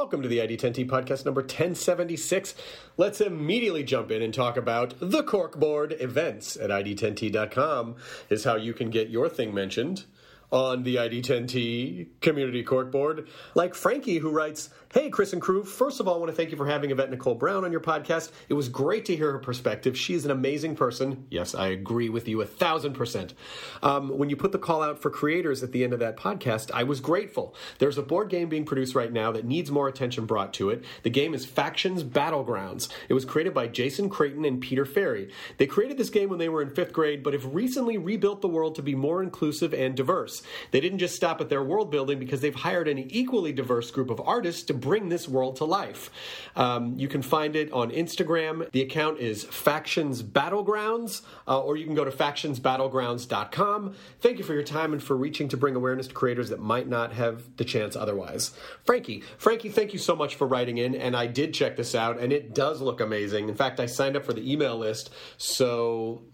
Welcome to the ID10T podcast number 1076. Let's immediately jump in and talk about the Corkboard. Events at ID10T.com is how you can get your thing mentioned on the ID10T community corkboard. Like Frankie, who writes, "Hey, Chris and crew, first of all, I want to thank you for having Yvette Nicole Brown on your podcast. It was great to hear her perspective. She is an amazing person." Yes, I agree with you 1,000%. When you put the call out for creators at the end of that podcast, I was grateful. There's a board game being produced right now that needs more attention brought to it. The game is Factions Battlegrounds. It was created by Jason Creighton and Peter Ferry. They created this game when they were in 5th grade, but have recently rebuilt the world to be more inclusive and diverse. They didn't just stop at their world building because they've hired an equally diverse group of artists to bring this world to life. You can find it on Instagram. The account is Factions Battlegrounds, or you can go to factionsbattlegrounds.com. Thank you for your time and for reaching to bring awareness to creators that might not have the chance otherwise. Frankie, thank you so much for writing in, and I did check this out, and it does look amazing. In fact, I signed up for the email list, so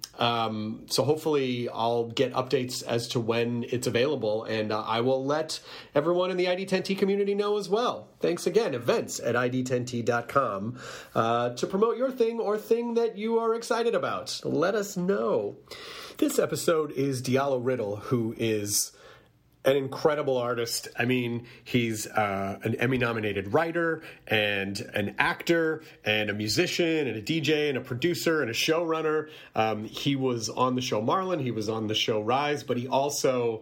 hopefully I'll get updates as to when it's available, and I will let everyone in the ID10T community know as well. Thanks again, events at ID10T.com, to promote your thing or thing that you are excited about. Let us know. This episode is Diallo Riddle, who is an incredible artist. I mean, he's an Emmy-nominated writer and an actor and a musician and a DJ and a producer and a showrunner. He was on the show Marlon. He was on the show Rise, but he also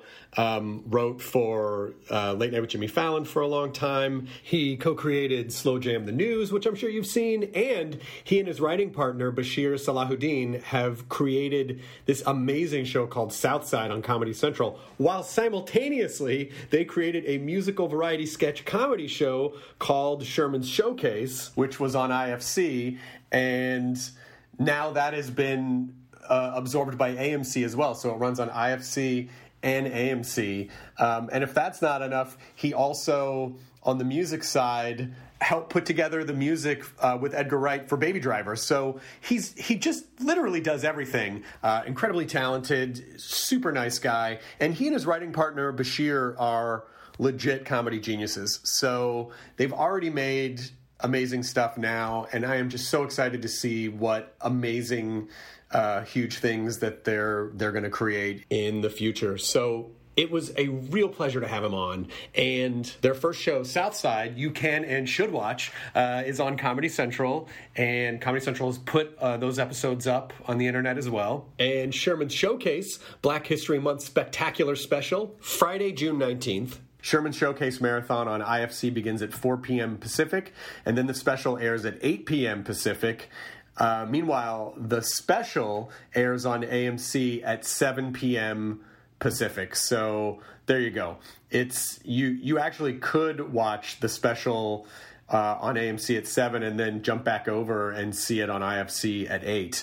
wrote for Late Night with Jimmy Fallon for a long time. He co-created Slow Jam the News, which I'm sure you've seen, and he and his writing partner, Bashir Salahuddin, have created this amazing show called Southside on Comedy Central, while simultaneously they created a musical variety sketch comedy show called Sherman's Showcase, which was on IFC, and now that has been absorbed by AMC as well, so it runs on IFC and AMC. And if that's not enough, he also, on the music side, helped put together the music with Edgar Wright for Baby Driver. So he just literally does everything. Incredibly talented, super nice guy. And he and his writing partner, Bashir, are legit comedy geniuses. So they've already made amazing stuff now, and I am just so excited to see what amazing huge things that they're going to create in the future. So it was a real pleasure to have him on. And their first show, Southside, you can and should watch, is on Comedy Central. And Comedy Central has put those episodes up on the internet as well. And Sherman's Showcase, Black History Month Spectacular Special, Friday, June 19th. Sherman Showcase Marathon on IFC begins at 4 p.m. Pacific, and then the special airs at 8 p.m. Pacific. Meanwhile, the special airs on AMC at 7 p.m. Pacific. So there you go. It's you actually could watch the special on AMC at 7 and then jump back over and see it on IFC at 8.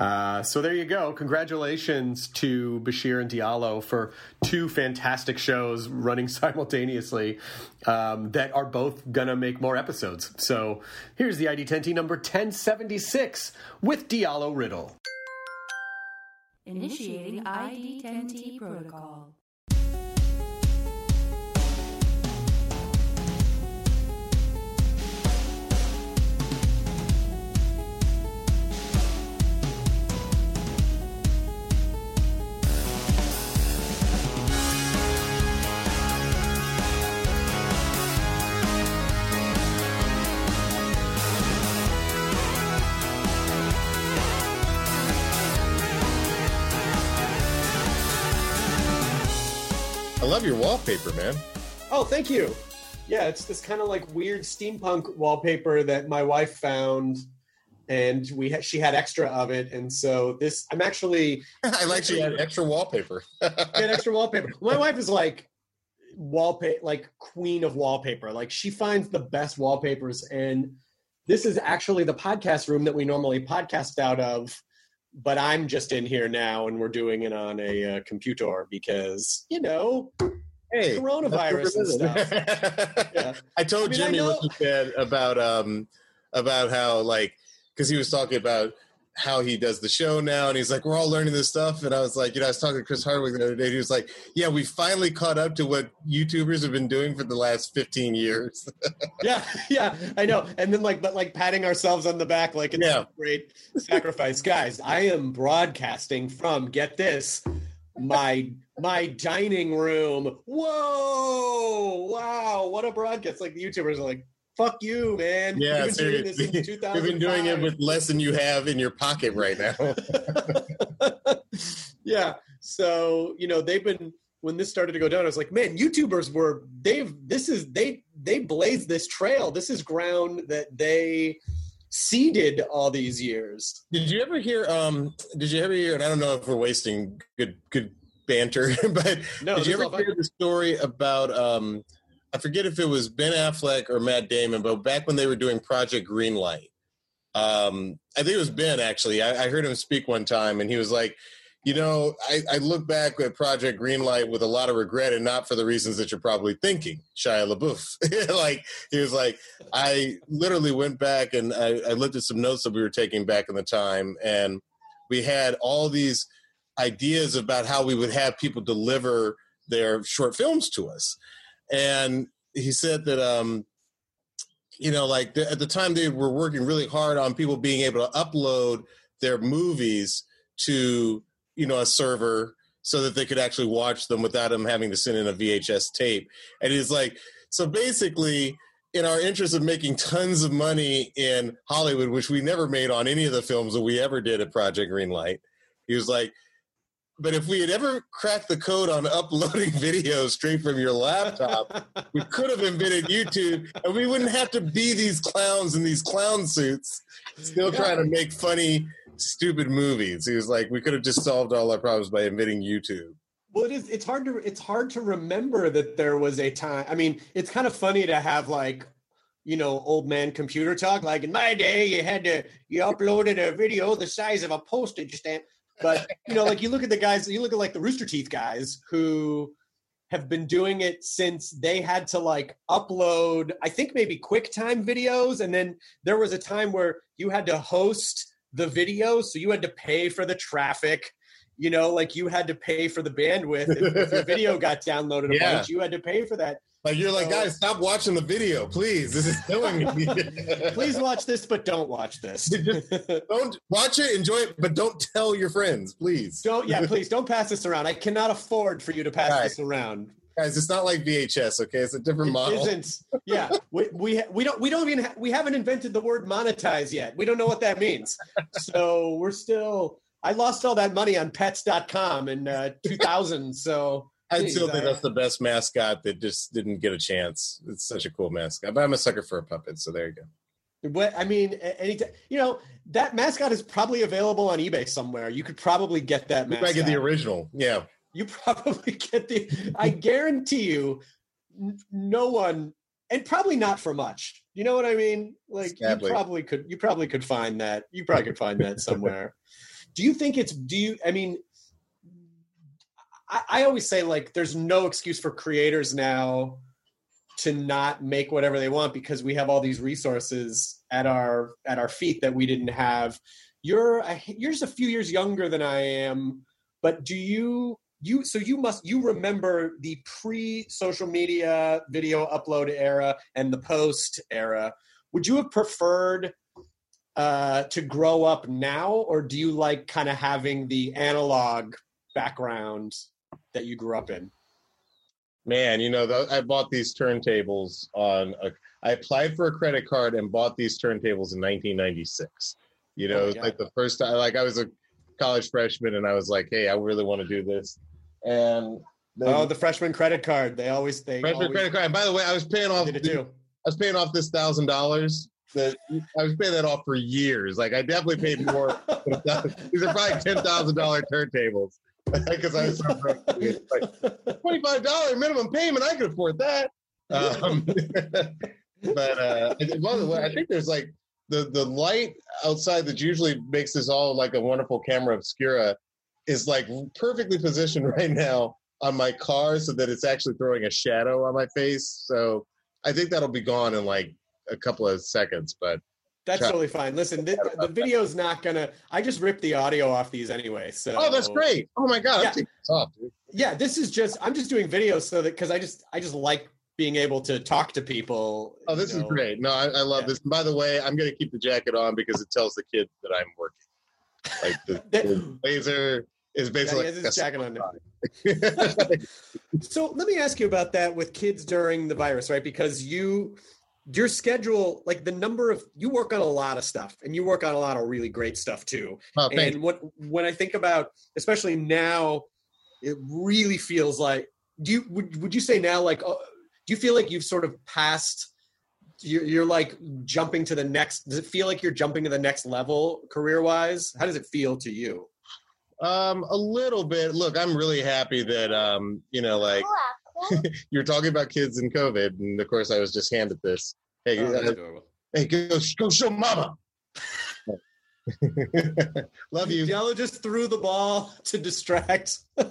So there you go. Congratulations to Bashir and Diallo for 2 fantastic shows running simultaneously that are both going to make more episodes. So here's the ID10T number 1076 with Diallo Riddle. Initiating ID10T protocol. I love your wallpaper, man. Oh, thank you. Yeah, it's this kind of like weird steampunk wallpaper that my wife found, and she had extra of it, and so this I'm actually I like she had extra wallpaper. had extra wallpaper. My wife is like wallpaper, like queen of wallpaper. Like she finds the best wallpapers, and this is actually the podcast room that we normally podcast out of. But I'm just in here now, and we're doing it on a computer because, hey, coronavirus and stuff. Yeah. I told Jimmy what you said about how, like, because he was talking about how he does the show now, and he's like, we're all learning this stuff. And I was like, I was talking to Chris Hardwick the other day. He was like, yeah, we finally caught up to what YouTubers have been doing for the last 15 years. yeah, I know. And then but patting ourselves on the back like it's a great sacrifice. Guys, I am broadcasting from, get this, my dining room. Whoa, wow, what a broadcast. Like the YouTubers are like, fuck you, man. Yeah, you've been doing this since 2005. You've been doing it with less than you have in your pocket right now. Yeah. So, they've been, when this started to go down, I was like, man, YouTubers they blazed this trail. This is ground that they seeded all these years. Did you ever hear, and I don't know if we're wasting good banter, but did you ever hear the story about, I forget if it was Ben Affleck or Matt Damon, but back when they were doing Project Greenlight, I think it was Ben, actually. I heard him speak one time, and he was like, I look back at Project Greenlight with a lot of regret, and not for the reasons that you're probably thinking, Shia LaBeouf. He was like, I literally went back and I looked at some notes that we were taking back in the time, and we had all these ideas about how we would have people deliver their short films to us. And he said that, at the time they were working really hard on people being able to upload their movies to, a server so that they could actually watch them without them having to send in a VHS tape. And he's like, so basically, in our interest of making tons of money in Hollywood, which we never made on any of the films that we ever did at Project Greenlight, he was like, but if we had ever cracked the code on uploading videos straight from your laptop, we could have invented YouTube, and we wouldn't have to be these clowns in these clown suits still trying to make funny, stupid movies. He was like, we could have just solved all our problems by inventing YouTube. Well, it's hard to remember that there was a time. I mean, it's kind of funny to have old man computer talk. Like in my day, you uploaded a video the size of a postage stamp. But, you look at the guys, you look at the Rooster Teeth guys who have been doing it since they had to upload, I think maybe QuickTime videos. And then there was a time where you had to host the video. So you had to pay for the traffic, you had to pay for the bandwidth. If your video got downloaded a bunch, you had to pay for that. You're like, guys, stop watching the video, please. This is killing me. Please watch this, but don't watch this. Don't watch it, enjoy it, but don't tell your friends, please. Please don't pass this around. I cannot afford for you to pass this around. Guys, it's not like VHS, okay? It's a different model. It isn't. Yeah, we haven't invented the word monetize yet. We don't know what that means. So we're still. I lost all that money on Pets.com in 2000. So. I still think that's the best mascot that just didn't get a chance. It's such a cool mascot. But I'm a sucker for a puppet, so there you go. But I mean, that mascot is probably available on eBay somewhere. You could probably get that mascot. You might get the original, yeah. You probably get I guarantee you, no one, and probably not for much. You know what I mean? Sadly. You probably could find that. You probably could find that somewhere. I always say there's no excuse for creators now to not make whatever they want because we have all these resources at our feet that we didn't have. You're just a few years younger than I am, but do you remember the pre-social media video upload era and the post era. Would you have preferred to grow up now, or do you like kind of having the analog background that you grew up in? Man, I bought these turntables I applied for a credit card and bought these turntables in 1996. It was the first time, I was a college freshman and I was like, hey, I really want to do this. And the freshman credit card. Credit card. And by the way, I was paying off this $1,000 that I was paying that off for years. I definitely paid more. These are probably $10,000 turntables. Because I was so broke. $25 minimum payment, I could afford that. But I think there's the light outside that usually makes this all like a wonderful camera obscura is perfectly positioned right now on my car so that it's actually throwing a shadow on my face. So I think that'll be gone in a couple of seconds. But That's totally fine. Listen, the video's not gonna. I just ripped the audio off these anyway. So. Oh, that's great. Oh my god, yeah. I'm taking this off, dude. Yeah, this is just. I'm just doing videos so that because I just like being able to talk to people. Oh, this is great. No, I love this. And by the way, I'm gonna keep the jacket on because it tells the kids that I'm working. Like the laser is basically. Yeah, his jacket on. So let me ask you about that with kids during the virus, right? Because your schedule, like the number of, you work on a lot of stuff and you work on a lot of really great stuff too. Oh, and when I think about, especially now, it really feels like, would you say now, like, do you feel like you've sort of passed, you're like jumping to the next, does it feel like you're jumping to the next level career wise? How does it feel to you? A little bit. Look, I'm really happy that, like, you're talking about kids and COVID, and of course, I was just handed this. Hey, hey, go show mama. Love you. Jello just threw the ball to distract. And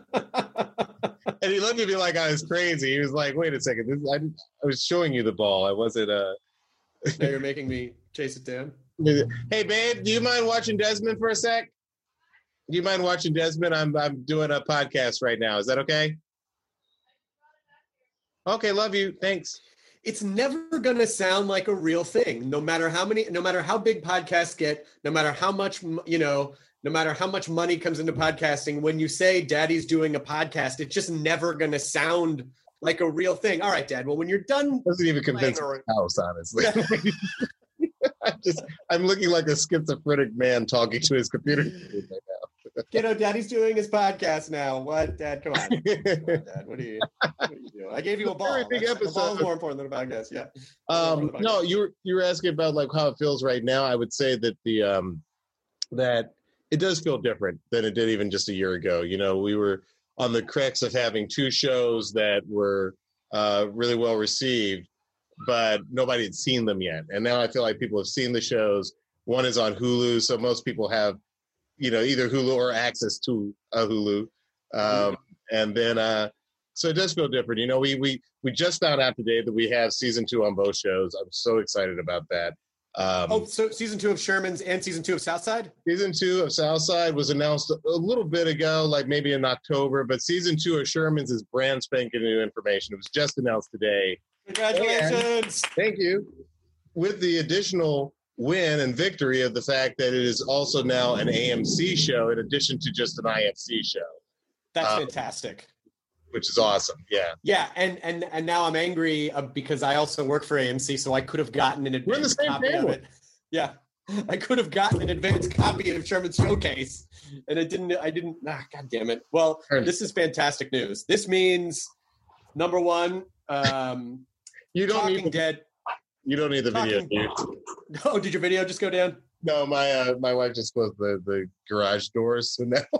he looked at me like I was crazy. He was like, "Wait a second, I was showing you the ball. I wasn't." Now you're making me chase it down. Hey, babe, do you mind watching Desmond for a sec? Do you mind watching Desmond? I'm doing a podcast right now. Is that okay? Okay, love you. Thanks. It's never going to sound like a real thing, no matter how big podcasts get, no matter how much, no matter how much money comes into podcasting. When you say daddy's doing a podcast, it's just never going to sound like a real thing. All right, Dad. Well, when you're done. Doesn't even convince the house, honestly. I'm looking like a schizophrenic man talking to his computer right now. Daddy's doing his podcast now. What, Dad? Come on. Dad, what are you doing? I gave you a ball. Very big episode. The ball is more important than a podcast. Yeah. No, you were asking about like how it feels right now. I would say that that it does feel different than it did even just a year ago. We were on the crux of having two shows that were really well received, but nobody had seen them yet. And now I feel like people have seen the shows. One is on Hulu, so most people have either Hulu or access to a Hulu. And then, so it does feel different. We just found out today that we have season 2 on both shows. I'm so excited about that. So season 2 of Sherman's and season 2 of Southside? Season 2 of Southside was announced a little bit ago, like maybe in October, but season 2 of Sherman's is brand spanking new information. It was just announced today. Congratulations. And, thank you. With the additional win and victory of the fact that it is also now an AMC show in addition to just an IFC show. That's fantastic. Which is awesome. Yeah. Yeah, and now I'm angry because I also work for AMC, so I could have gotten an advanced copy of it. Yeah. I could have gotten an advanced copy of Sherman's Showcase, and I didn't. God damn it. Well, this is fantastic news. This means, number one, you don't Talking need Dead. You don't need the video, dude. Oh, did your video just go down? No, my wife just closed the garage doors, so now.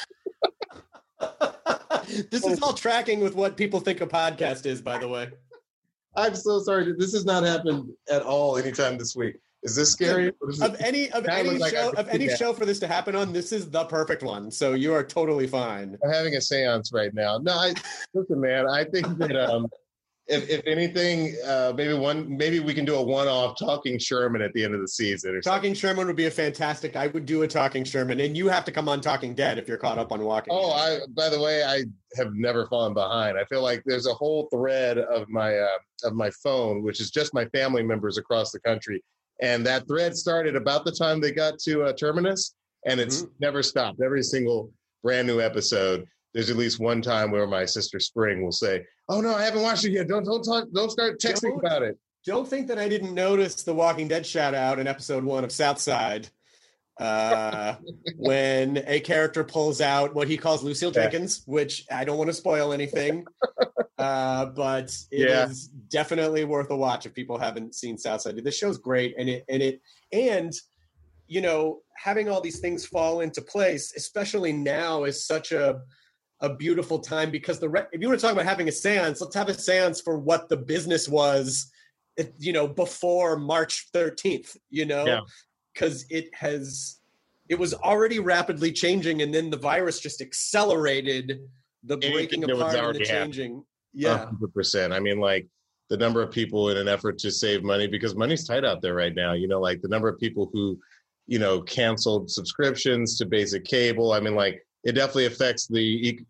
This is all tracking with what people think a podcast is, by the way. I'm so sorry. This has not happened at all anytime this week. Is this scary? Of any show for this to happen on, this is the perfect one. So you are totally fine. I'm having a seance right now. No, listen, man. I think that if anything, maybe we can do a one-off Talking Sherman at the end of the season. Or Talking Sherman would be a fantastic. I would do a Talking Sherman, and you have to come on Talking Dead if you're caught up on Walking Dead. By the way, I have never fallen behind. I feel like there's a whole thread of my phone, which is just my family members across the country, and that thread started about the time they got to Terminus, and it's never stopped. Every single brand new episode. There's at least one time where my sister Spring will say, "Oh no, I haven't watched it yet. Don't start texting about it." Don't think that I didn't notice the Walking Dead shout out in episode 1 of Southside, when a character pulls out what he calls Lucille Jenkins, which I don't want to spoil anything, but it is definitely worth a watch if people haven't seen Southside. The show's great, and having all these things fall into place, especially now, is such a beautiful time, because if you want to talk about having a seance, let's have a seance for what the business was, before March 13th, because it was already rapidly changing, and then the virus just accelerated the breaking apart and the changing. Yeah, 100%. I mean, like, the number of people in an effort to save money, because money's tight out there right now. Like the number of people who, canceled subscriptions to basic cable. I mean, like it definitely affects the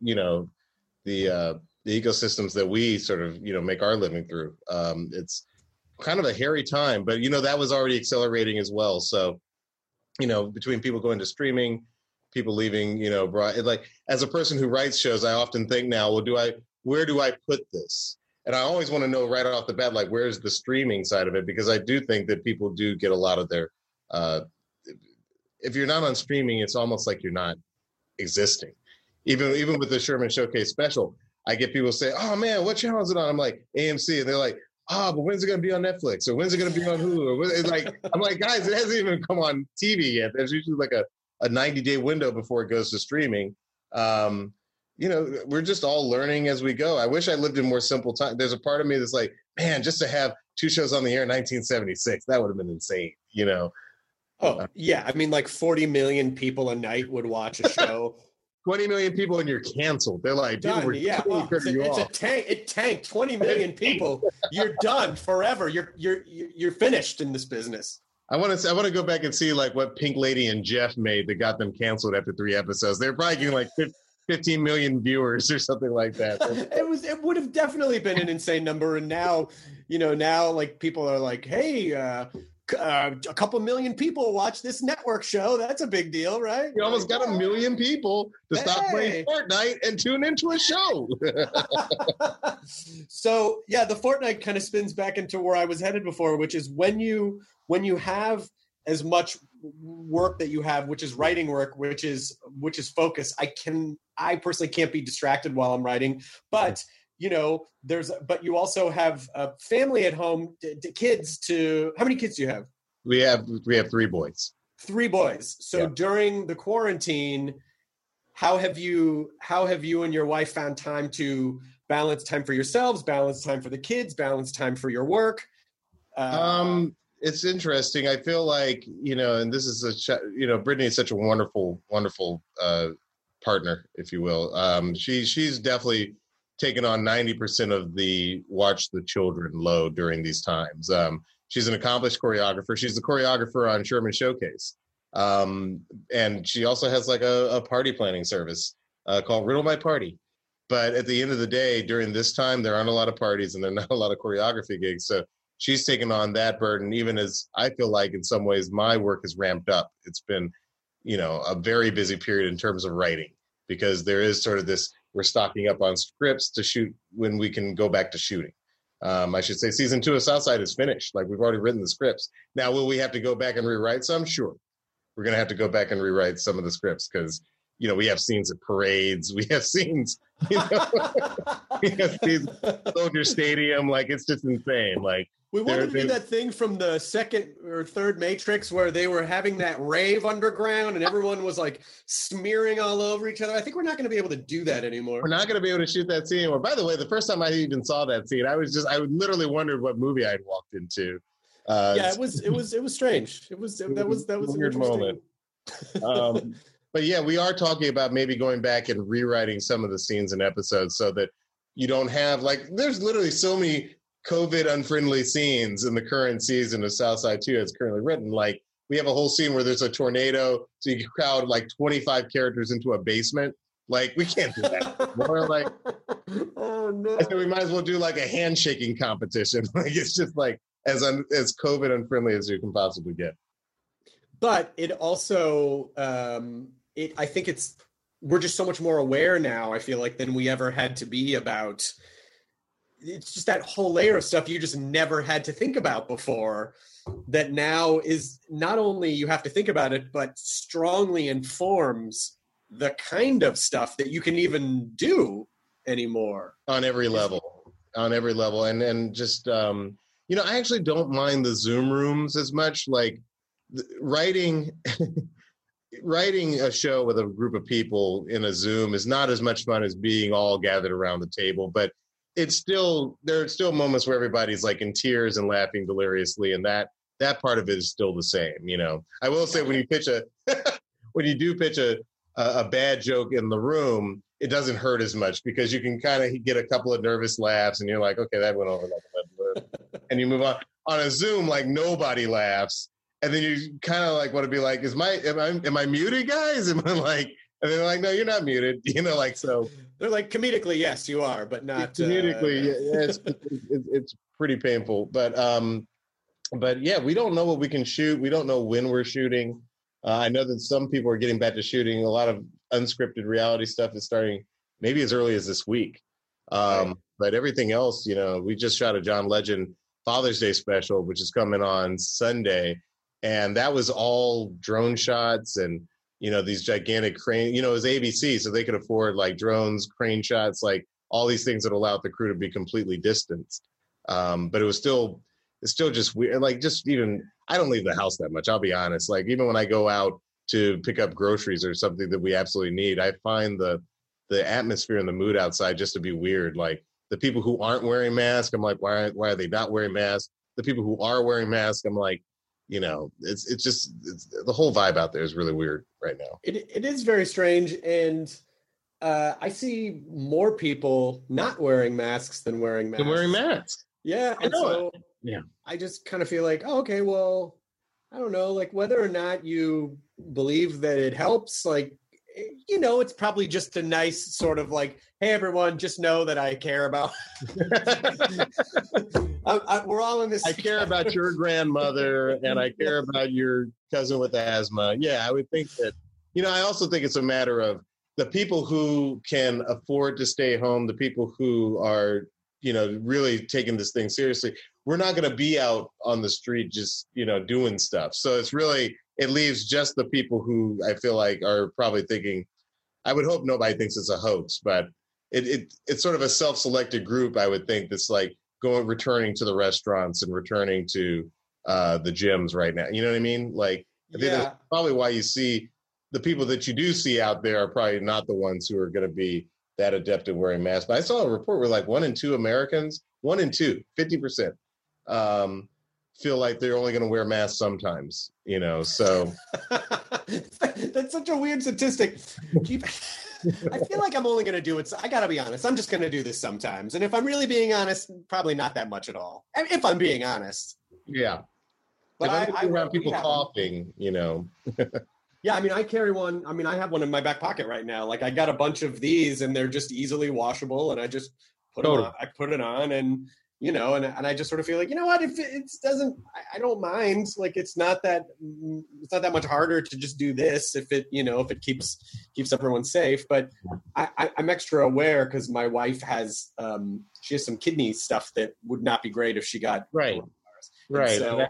ecosystems that we sort of, make our living through. It's kind of a hairy time, but, that was already accelerating as well. So, between people going to streaming, people leaving, like as a person who writes shows, I often think now, well, where do I put this? And I always want to know right off the bat, like, where's the streaming side of it? Because I do think that people do get a lot of their, if you're not on streaming, it's almost like you're not existing. Even with the Sherman Showcase special, I get people say, oh man, what channel is it on? I'm like, AMC. And they're like, but when's it going to be on Netflix? Or when's it going to be on Hulu? It's like, I'm like, guys, it hasn't even come on TV yet. There's usually like a 90-day window before it goes to streaming. We're just all learning as we go. I wish I lived in more simple time. There's a part of me that's like, man, just to have 2 shows on the air in 1976, that would have been insane, Oh, yeah. I mean, like 40 million people a night would watch a show. 20 million people and you're canceled. They're like, done. Yeah, it's a tank. It tanked 20 million people. You're done forever. You're finished in this business. I want to go back and see like what Pink Lady and Jeff made that got them canceled after 3 episodes. They're probably getting like 15 million viewers or something like that. It would have definitely been an insane number. And now, like people are like, hey, a couple million people watch this network show. That's a big deal, right? You almost got 1 million people to stop playing Fortnite and tune into a show. So yeah, the Fortnite kind of spins back into where I was headed before, which is when you have as much work that you have, which is writing work, which is focus. I personally can't be distracted while I'm writing, but but you also have a family at home, kids how many kids do you have? We have 3 boys. 3 boys. So During the quarantine, how have you and your wife found time to balance time for yourselves, balance time for the kids, balance time for your work? It's interesting. I feel like, and this is Brittany is such a wonderful, wonderful partner, if you will. She's definitely taken on 90% of the watch the children load during these times. She's an accomplished choreographer. She's the choreographer on Sherman Showcase. And she also has like a party planning service called Riddle My Party. But at the end of the day, during this time, there aren't a lot of parties and there are not a lot of choreography gigs. So she's taken on that burden, even as I feel like in some ways my work is ramped up. It's been, a very busy period in terms of writing, because there is sort of this, we're stocking up on scripts to shoot when we can go back to shooting. I should say season 2 of Southside is finished. Like we've already written the scripts. Now, will we have to go back and rewrite some? Sure. We're going to have to go back and rewrite some of the scripts because, we have scenes at parades. We have scenes, we have scenes at Soldier Stadium. Like it's just insane. Like we wanted to do that thing from the 2nd or 3rd Matrix where they were having that rave underground and everyone was like smearing all over each other. I think we're not going to be able to do that anymore. We're not going to be able to shoot that scene anymore. By the way, the first time I even saw that scene, I literally wondered what movie I'd walked into. It was strange. That was a weird moment. But yeah, we are talking about maybe going back and rewriting some of the scenes and episodes so that you don't have there's literally so many COVID unfriendly scenes in the current season of Southside 2 as currently written. Like we have a whole scene where there's a tornado, so you can crowd like 25 characters into a basement. Like we can't do that. More like, oh no! I said we might as well do like a handshaking competition. Like it's just like as COVID unfriendly as you can possibly get. But it also, I think we're just so much more aware now, I feel like, than we ever had to be about. It's just that whole layer of stuff you just never had to think about before that now is not only you have to think about it, but strongly informs the kind of stuff that you can even do anymore. On every level. And just, I actually don't mind the Zoom rooms as much. Like writing a show with a group of people in a Zoom is not as much fun as being all gathered around the table, but there are still moments where everybody's like in tears and laughing deliriously, and that part of it is still the same. I will say when you pitch when you do pitch a bad joke in the room, it doesn't hurt as much because you can kind of get a couple of nervous laughs, and you're like, okay, that went over like a lead balloon. and you move on. On a Zoom, like nobody laughs. And then you kind of like want to be like, am I muted, guys? Am I like, and they're like, no, you're not muted. Like, so they're like, comedically, yes, you are, but not comedically. It's pretty painful, but yeah, we don't know what we can shoot. We don't know when we're shooting. I know that some people are getting back to shooting. A lot of unscripted reality stuff is starting maybe as early as this week. Right. But everything else, we just shot a John Legend Father's Day special, which is coming on Sunday. And that was all drone shots and, these gigantic crane, it was ABC, so they could afford like drones, crane shots, like all these things that allowed the crew to be completely distanced. But it's still just weird. Like I don't leave the house that much. I'll be honest. Like even when I go out to pick up groceries or something that we absolutely need, I find the atmosphere and the mood outside just to be weird. Like the people who aren't wearing masks, I'm like, why are they not wearing masks? The people who are wearing masks, I'm like, it's just the whole vibe out there is really weird right now. It is very strange. And I see more people not wearing masks than wearing masks. Yeah. And so yeah, I just kind of feel like, oh, okay, well, I don't know, like whether or not you believe that it helps, like, it's probably just a nice sort of like, hey, everyone, just know that I care about. We're all in this. I care about your grandmother and I care about your cousin with asthma. Yeah, I would think that, I also think it's a matter of the people who can afford to stay home, the people who are, really taking this thing seriously. We're not going to be out on the street just, doing stuff. So it leaves just the people who I feel like are probably thinking, I would hope nobody thinks it's a hoax, but it's sort of a self-selected group, I would think, that's like returning to the restaurants and returning to the gyms right now. You know what I mean? Like, I think that's probably why you see the people that you do see out there are probably not the ones who are going to be that adept at wearing masks. But I saw a report where like 1 in 2 Americans, 1 in 2, 50%, feel like they're only going to wear masks sometimes, so. That's such a weird statistic. I feel like I'm only going to do it. I got to be honest. I'm just going to do this sometimes. And if I'm really being honest, probably not that much at all. If I'm being honest. Yeah. But if I'm around people coughing, Yeah, I mean, I carry one. I mean, I have one in my back pocket right now. Like I got a bunch of these and they're just easily washable. And I just put it on and, and I just sort of feel like, you know what, if it doesn't, I don't mind. Like, it's not that much harder to just do this if it keeps everyone safe. But I'm extra aware because my wife has, she has some kidney stuff that would not be great if she got right. So,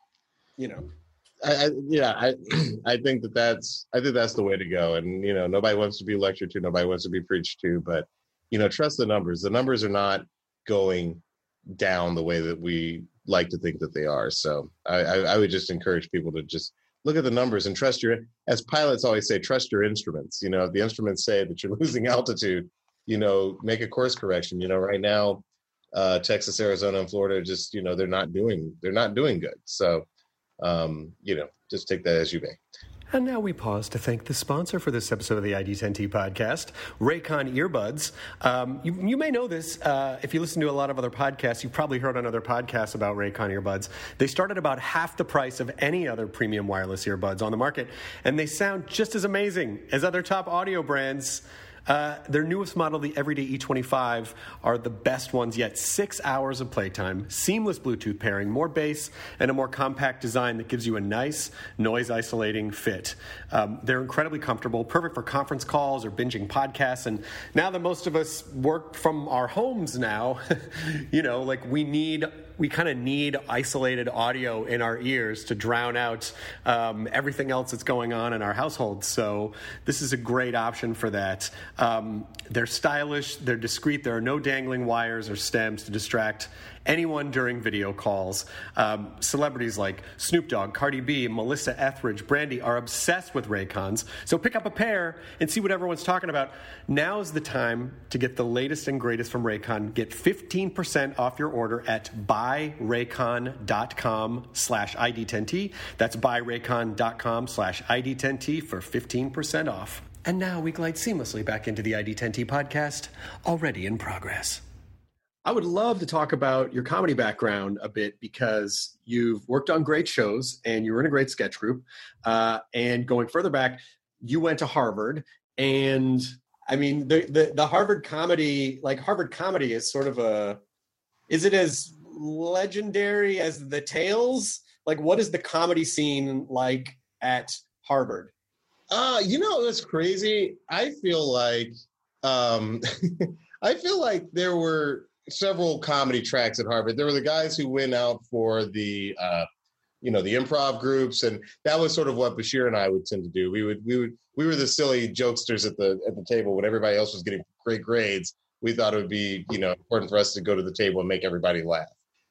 I think that's the way to go. And, nobody wants to be lectured to, nobody wants to be preached to, but, trust the numbers. The numbers are not going down the way that we like to think that they are. So I would just encourage people to just look at the numbers and as pilots always say, trust your instruments. If the instruments say that you're losing altitude, make a course correction. Right now, Texas, Arizona, and Florida just, they're not doing good. So, just take that as you may. And now we pause to thank the sponsor for this episode of the ID10T podcast, Raycon earbuds. You may know this. If you listen to a lot of other podcasts, you've probably heard on other podcasts about Raycon earbuds. They start at about half the price of any other premium wireless earbuds on the market, and they sound just as amazing as other top audio brands. Their newest model, the Everyday E25, are the best ones yet. 6 hours of playtime, seamless Bluetooth pairing, more bass, and a more compact design that gives you a nice, noise-isolating fit. They're incredibly comfortable, perfect for conference calls or binging podcasts. And now that most of us work from our homes now, we kind of need isolated audio in our ears to drown out everything else that's going on in our household. So this is a great option for that. They're stylish, they're discreet, there are no dangling wires or stems to distract anyone during video calls. Celebrities like Snoop Dogg, Cardi B, Melissa Etheridge, Brandy are obsessed with Raycons. So pick up a pair and see what everyone's talking about. Now's the time to get the latest and greatest from Raycon. Get 15% off your order at buyraycon.com/ID10T. That's buyraycon.com/ID10T for 15% off. And now we glide seamlessly back into the ID10T podcast, already in progress. I would love to talk about your comedy background a bit because you've worked on great shows and you were in a great sketch group. And going further back, you went to Harvard. And I mean, the Harvard comedy, like Harvard comedy is sort of is it as legendary as the Tales? Like, what is the comedy scene like at Harvard? It's crazy. I feel like there were several comedy tracks at Harvard. There were the guys who went out for the improv groups, and that was sort of what Bashir and I would tend to do. We were the silly jokesters at the table when everybody else was getting great grades. We thought it would be important for us to go to the table and make everybody laugh.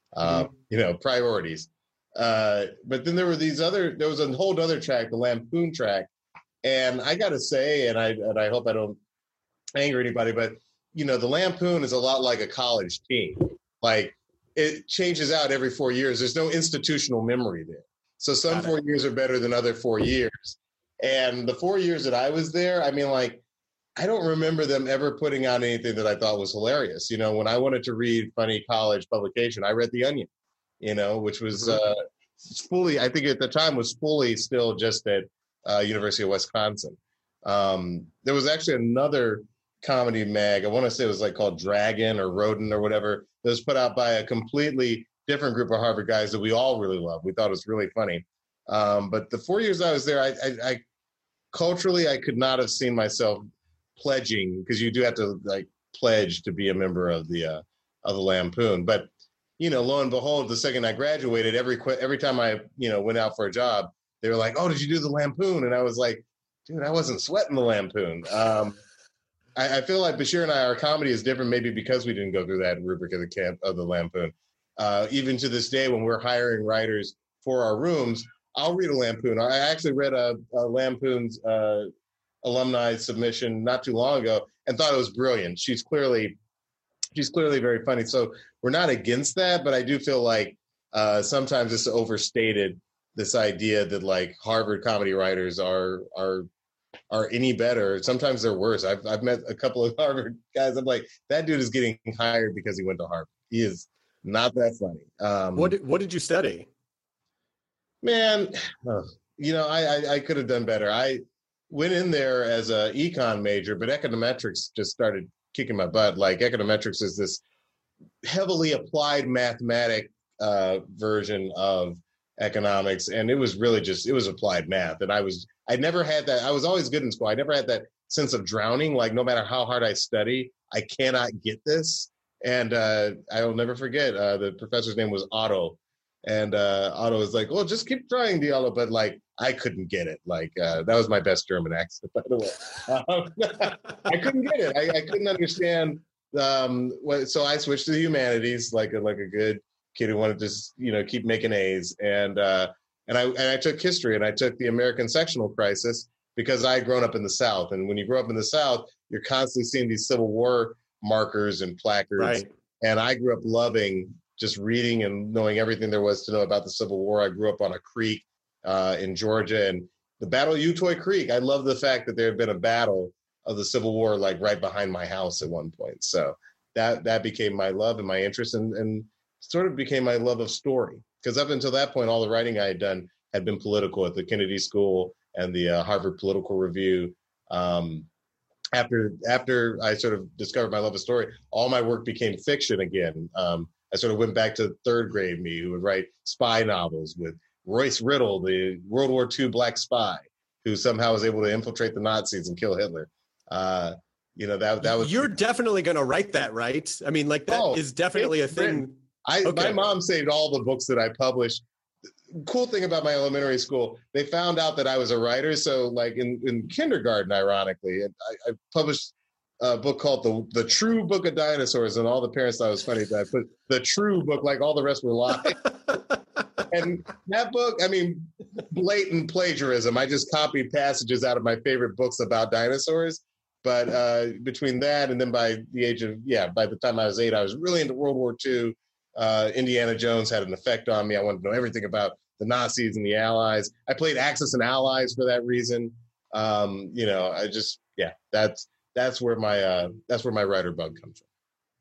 Priorities. But then there was a whole other track, the Lampoon track, and I got to say, and I hope I don't anger anybody, but the Lampoon is a lot like a college team. Like, it changes out every 4 years. There's no institutional memory there. So some 4 years are better than other 4 years. And the 4 years that I was there, I mean, like, I don't remember them ever putting out anything that I thought was hilarious. When I wanted to read funny college publication, I read The Onion, which was fully, I think at the time was fully still just at University of Wisconsin. There was actually another comedy mag, I want to say it was like called Dragon or Rodin or whatever, that was put out by a completely different group of Harvard guys that we all really loved. We thought it was really funny. But the 4 years I was there, I culturally, I could not have seen myself pledging, because you do have to like pledge to be a member of the Lampoon. But lo and behold, the second I graduated, every time I went out for a job, they were like, "Oh, did you do the Lampoon?" And I was like, "Dude, I wasn't sweating the Lampoon." I feel like Bashir and our comedy is different, maybe because we didn't go through that rubric of the Lampoon. Even to this day, when we're hiring writers for our rooms, I'll read a Lampoon. I actually read a Lampoon's alumni submission not too long ago and thought it was brilliant. She's clearly very funny. So we're not against that, but I do feel like sometimes it's overstated, this idea that like Harvard comedy writers are any better. Sometimes they're worse. I've met a couple of Harvard guys. I'm like, that dude is getting hired because he went to Harvard. He is not that funny. What did you study? Man, I could have done better. I went in there as a econ major, but econometrics just started kicking my butt. Like, econometrics is this heavily applied mathematic version of economics, and it was really it was applied math. And I never had that. I was always good in school. I never had that sense of drowning. Like, no matter how hard I study, I cannot get this. And I'll never forget, the professor's name was Otto. And Otto was like, "Well, just keep trying, Diallo." But like, I couldn't get it. Like, that was my best German accent, by the way. I couldn't get it. I couldn't understand. So I switched to the humanities, like a good kid who wanted to keep making A's. And I took history, and I took the American sectional crisis because I had grown up in the South. And when you grow up in the South, you're constantly seeing these Civil War markers and placards. Right. And I grew up loving just reading and knowing everything there was to know about the Civil War. I grew up on a creek in Georgia, and the Battle of Utoy Creek. I love the fact that there had been a battle of the Civil War like right behind my house at one point. So that became my love and my interest, and sort of became my love of story. Because up until that point, all the writing I had done had been political at the Kennedy School and the Harvard Political Review. After I sort of discovered my love of story, all my work became fiction again. I sort of went back to third grade me, who would write spy novels with Royce Riddle, the World War II black spy, who somehow was able to infiltrate the Nazis and kill Hitler. That was. You're definitely going to write that, right? I mean, like, that is definitely a thing. My mom saved all the books that I published. Cool thing about my elementary school, they found out that I was a writer. So like in kindergarten, ironically, I published a book called the True Book of Dinosaurs, and all the parents thought it was funny that I put the true book, like all the rest were lies. And that book, I mean, blatant plagiarism. I just copied passages out of my favorite books about dinosaurs. But between that and then by the time I was 8, I was really into World War II. Indiana Jones had an effect on me. I wanted to know everything about the Nazis and the Allies. I played Axis and Allies for that reason. That's where my writer bug comes from.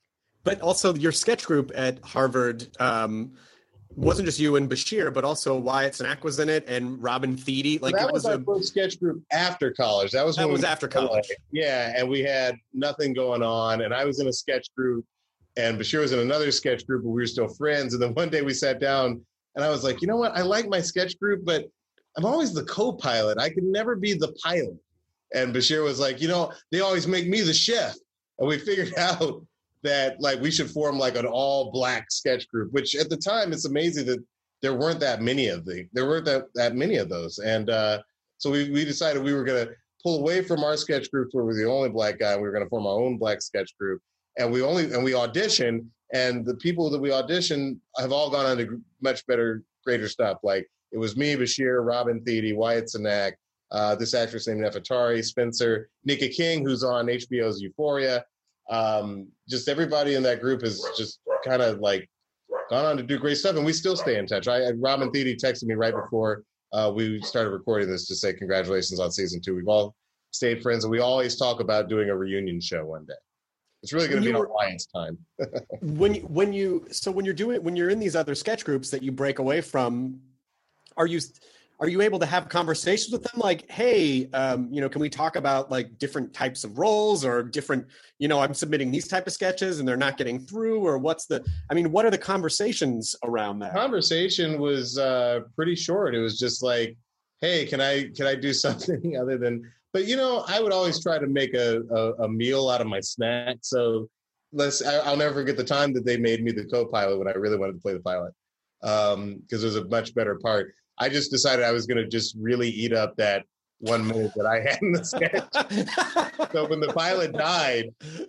But also your sketch group at Harvard wasn't just you and Bashir, but also Wyatt Cenac was in it and Robin Thede. Like that was our first sketch group after college. That was after college. Yeah, and we had nothing going on, and I was in a sketch group, and Bashir was in another sketch group, but we were still friends. And then one day we sat down, and I was like, you know what? I like my sketch group, but I'm always the co-pilot. I could never be the pilot. And Bashir was like, they always make me the chef. And we figured out that like we should form like an all black sketch group, which at the time it's amazing that there weren't that many of that many of those. And so we decided we were going to pull away from our sketch groups where we were the only black guy. And we were going to form our own black sketch group. And we auditioned, and the people that we auditioned have all gone on to much better, greater stuff. Like it was me, Bashir, Robin Thede, Wyatt Cenac, this actress named Nefertari, Spencer, Nika King, who's on HBO's Euphoria. Just everybody in that group has just kind of like gone on to do great stuff, and we still stay in touch. Robin Thede texted me right before we started recording this to say congratulations on season 2. We've all stayed friends, and we always talk about doing a reunion show one day. It's really going to be on Wyatt's time. when you're in these other sketch groups that you break away from, are you able to have conversations with them like, hey, can we talk about like different types of roles or different, I'm submitting these type of sketches and they're not getting through, or what are the conversations around that? Conversation was pretty short. It was just like, hey, can I do something other than, but I would always try to make a meal out of my snack. So I'll never forget the time that they made me the co-pilot when I really wanted to play the pilot. Because it was a much better part. I just decided I was going to just really eat up that 1 minute that I had in the sketch. So when the pilot died,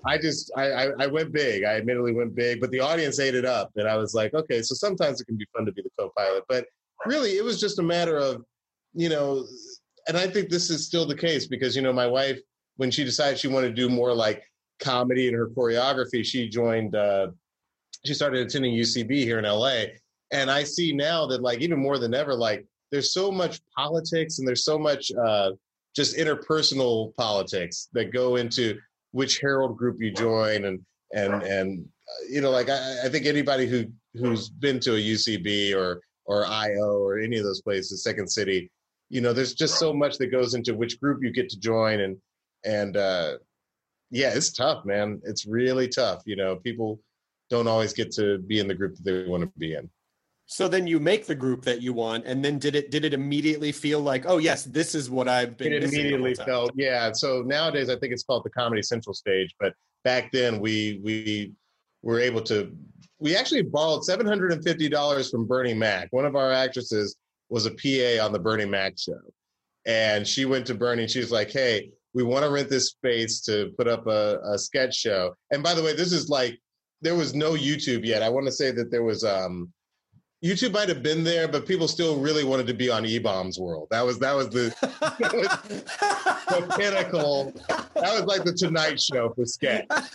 I went big. I admittedly went big, but the audience ate it up. And I was like, okay, so sometimes it can be fun to be the co-pilot. But really, it was just a matter of, and I think this is still the case because, my wife, when she decided she wanted to do more like comedy in her choreography, she started attending UCB here in LA. And I see now that like even more than ever, like there's so much politics and there's so much just interpersonal politics that go into which Herald group you join. And like I think anybody who's been to a UCB or IO or any of those places, Second City, there's just so much that goes into which group you get to join. And yeah, it's tough, man. It's really tough. People don't always get to be in the group that they want to be in. So then you make the group that you want, and then did it immediately feel like, oh yes, this is what I've been missing? It immediately felt, yeah. So nowadays I think it's called the Comedy Central stage, but back then we were able to. We actually borrowed $750 from Bernie Mac. One of our actresses was a PA on the Bernie Mac show, and she went to Bernie and she was like, "Hey, we want to rent this space to put up a sketch show." And by the way, this is like there was no YouTube yet. I want to say that there was. YouTube might have been there, but people still really wanted to be on E-Bombs World. That was the pinnacle. That was like the Tonight Show for sketch. I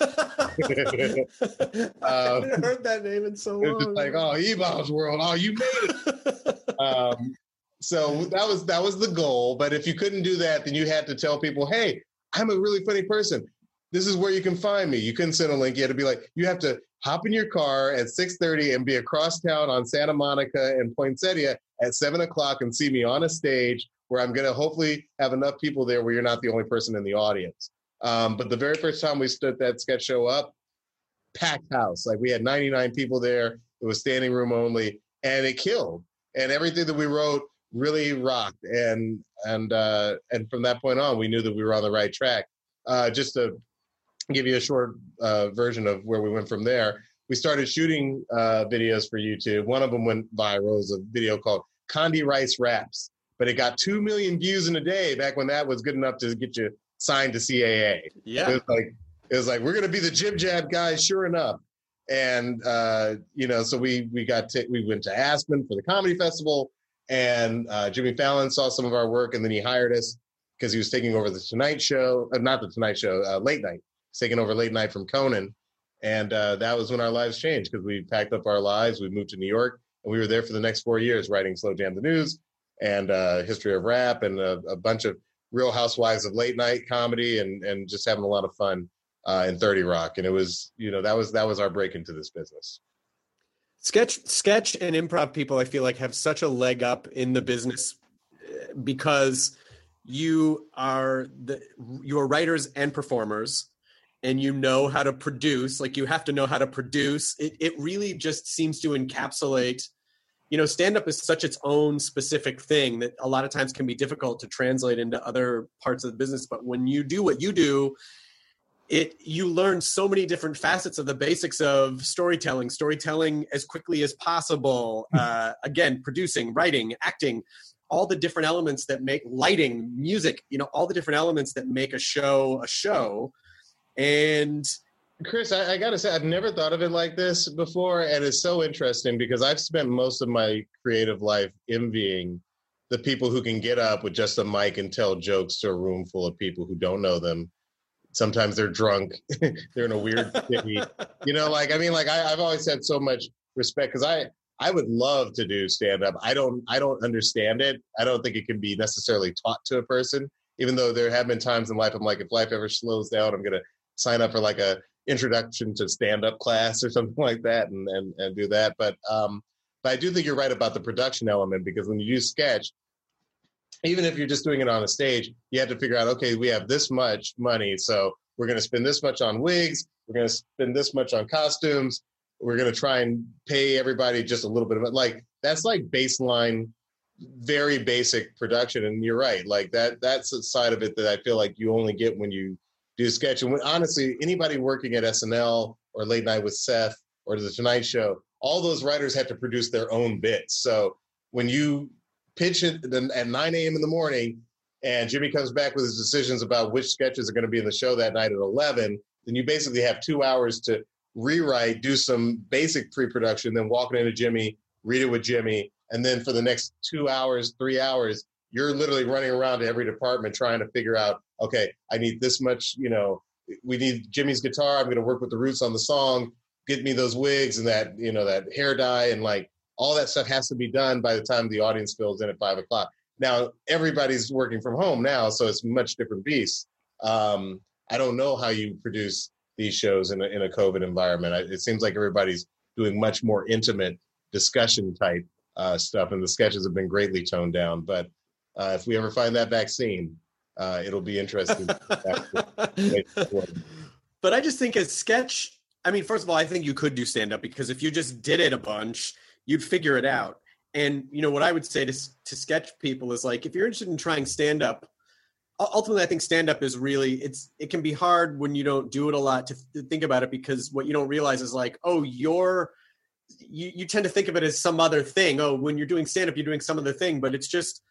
haven't heard that name in so long. It was just like, oh, E-Bombs World. Oh, you made it. So that was the goal. But if you couldn't do that, then you had to tell people, hey, I'm a really funny person. This is where you can find me. You couldn't send a link. You had to be like, you have to hop in your car at 6:30 and be across town on Santa Monica and Poinsettia at 7:00 and see me on a stage where I'm going to hopefully have enough people there where you're not the only person in the audience. But the very first time we stood that sketch show up, packed house. Like we had 99 people there. It was standing room only, and it killed. And everything that we wrote really rocked. And from that point on, we knew that we were on the right track. Just to give you a short version of where we went from there. We started shooting videos for YouTube. One of them went viral. It was a video called Condi Rice Raps, but it got 2 million views in a day back when that was good enough to get you signed to CAA. Yeah. It was like we're going to be the Jib Jab guys, sure enough. And, so we went to Aspen for the comedy festival, and Jimmy Fallon saw some of our work, and then he hired us because he was taking over the Tonight Show, not the Tonight Show, Late Night. Taking over Late Night from Conan. And that was when our lives changed because we packed up our lives. We moved to New York, and we were there for the next 4 years writing Slow Jam the News and History of Rap and a bunch of Real Housewives of Late Night comedy and just having a lot of fun in 30 Rock. And it was, that was our break into this business. Sketch and improv people, I feel like, have such a leg up in the business because you are writers and performers, and you know how to produce. Like, you have to know how to produce. It really just seems to encapsulate, stand-up is such its own specific thing that a lot of times can be difficult to translate into other parts of the business. But when you do what you do, you learn so many different facets of the basics of storytelling as quickly as possible. Again, producing, writing, acting, all the different elements that make lighting, music, all the different elements that make a show a show. And Chris, I got to say, I've never thought of it like this before. And it's so interesting because I've spent most of my creative life envying the people who can get up with just a mic and tell jokes to a room full of people who don't know them. Sometimes they're drunk. They're in a weird city. I've always had so much respect because I would love to do stand-up. I don't understand it. I don't think it can be necessarily taught to a person, even though there have been times in life I'm like, if life ever slows down, I'm going to sign up for like a introduction to stand-up class or something like that and do that. But I do think you're right about the production element, because when you do sketch, even if you're just doing it on a stage, you have to figure out, okay, we have this much money, so we're going to spend this much on wigs, we're going to spend this much on costumes, we're going to try and pay everybody just a little bit of it. Like, that's like baseline, very basic production. And you're right, like that's a side of it that I feel like you only get when you do sketch. And honestly, anybody working at SNL or Late Night with Seth or The Tonight Show, all those writers have to produce their own bits. So when you pitch it at 9 a.m. in the morning and Jimmy comes back with his decisions about which sketches are going to be in the show that night at 11, then you basically have 2 hours to rewrite, do some basic pre-production, then walk it into Jimmy, read it with Jimmy, and then for the next 2 hours, 3 hours, you're literally running around to every department trying to figure out, okay, I need this much, we need Jimmy's guitar, I'm going to work with the Roots on the song, get me those wigs and that, that hair dye, and like all that stuff has to be done by the time the audience fills in at 5 o'clock. Now, everybody's working from home now, so it's a much different beast. I don't know how you produce these shows in a COVID environment. It seems like everybody's doing much more intimate discussion type stuff, and the sketches have been greatly toned down. But if we ever find that vaccine, it'll be interesting. But I just think as sketch, I mean, first of all, I think you could do stand-up, because if you just did it a bunch, you'd figure it out. And, what I would say to sketch people is, like, if you're interested in trying stand-up, ultimately I think stand-up is really, it can be hard when you don't do it a lot to think about it, because what you don't realize is like, oh, you tend to think of it as some other thing. Oh, when you're doing stand-up, you're doing some other thing, but it's just,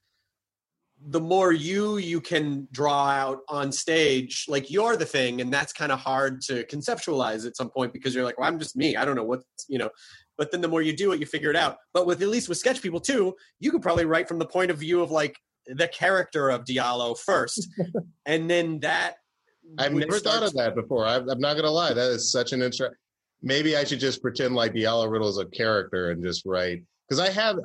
the more you can draw out on stage, like, you're the thing, and that's kind of hard to conceptualize at some point, because you're like, well, I'm just me. I don't know what, but then the more you do it, you figure it out. But at least with sketch people too, you could probably write from the point of view of like the character of Diallo first. And then that. I've never thought of that before. I'm not going to lie. That is such an interesting. Maybe I should just pretend like Diallo Riddle is a character and just write. Because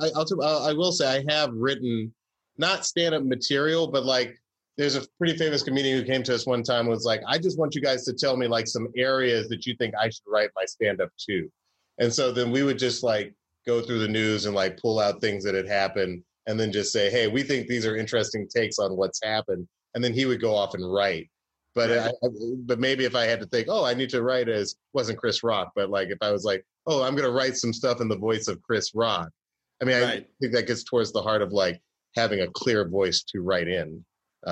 I will say I have written, not stand-up material, but like there's a pretty famous comedian who came to us one time and was like, I just want you guys to tell me like some areas that you think I should write my stand-up to. And so then we would just like go through the news and like pull out things that had happened and then just say, hey, we think these are interesting takes on what's happened. And then he would go off and write. But but maybe if I had to think, oh, I need to write wasn't Chris Rock, but like if I was like, oh, I'm going to write some stuff in the voice of Chris Rock. I mean, I think that gets towards the heart of like having a clear voice to write in,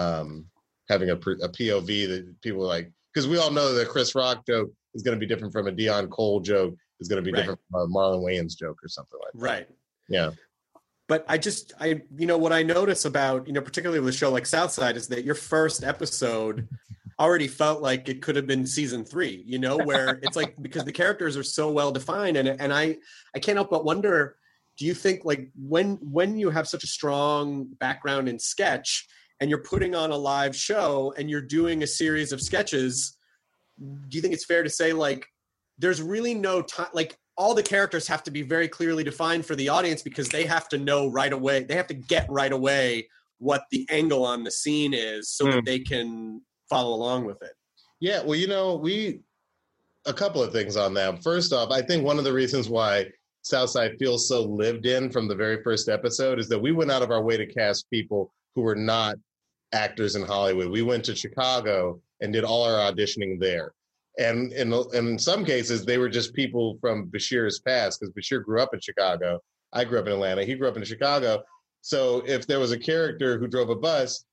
having a POV that people like, because we all know that Chris Rock joke is going to be different from a Dion Cole joke. Is going to be different from a Marlon Wayans joke or something like that. Right. Yeah. But what I notice about, particularly with a show like Southside, is that your first episode already felt like it could have been season 3, where it's like, because the characters are so well defined. And I can't help but wonder, do you think like when you have such a strong background in sketch and you're putting on a live show and you're doing a series of sketches, do you think it's fair to say like, there's really no time, like all the characters have to be very clearly defined for the audience, because they have to know right away, they have to get right away what the angle on the scene is so that they can follow along with it? Yeah, well, a couple of things on that. First off, I think one of the reasons why Southside feels so lived in from the very first episode is that we went out of our way to cast people who were not actors in Hollywood. We went to Chicago and did all our auditioning there. And in some cases, they were just people from Bashir's past, because Bashir grew up in Chicago. I grew up in Atlanta. He grew up in Chicago. So if there was a character who drove a bus,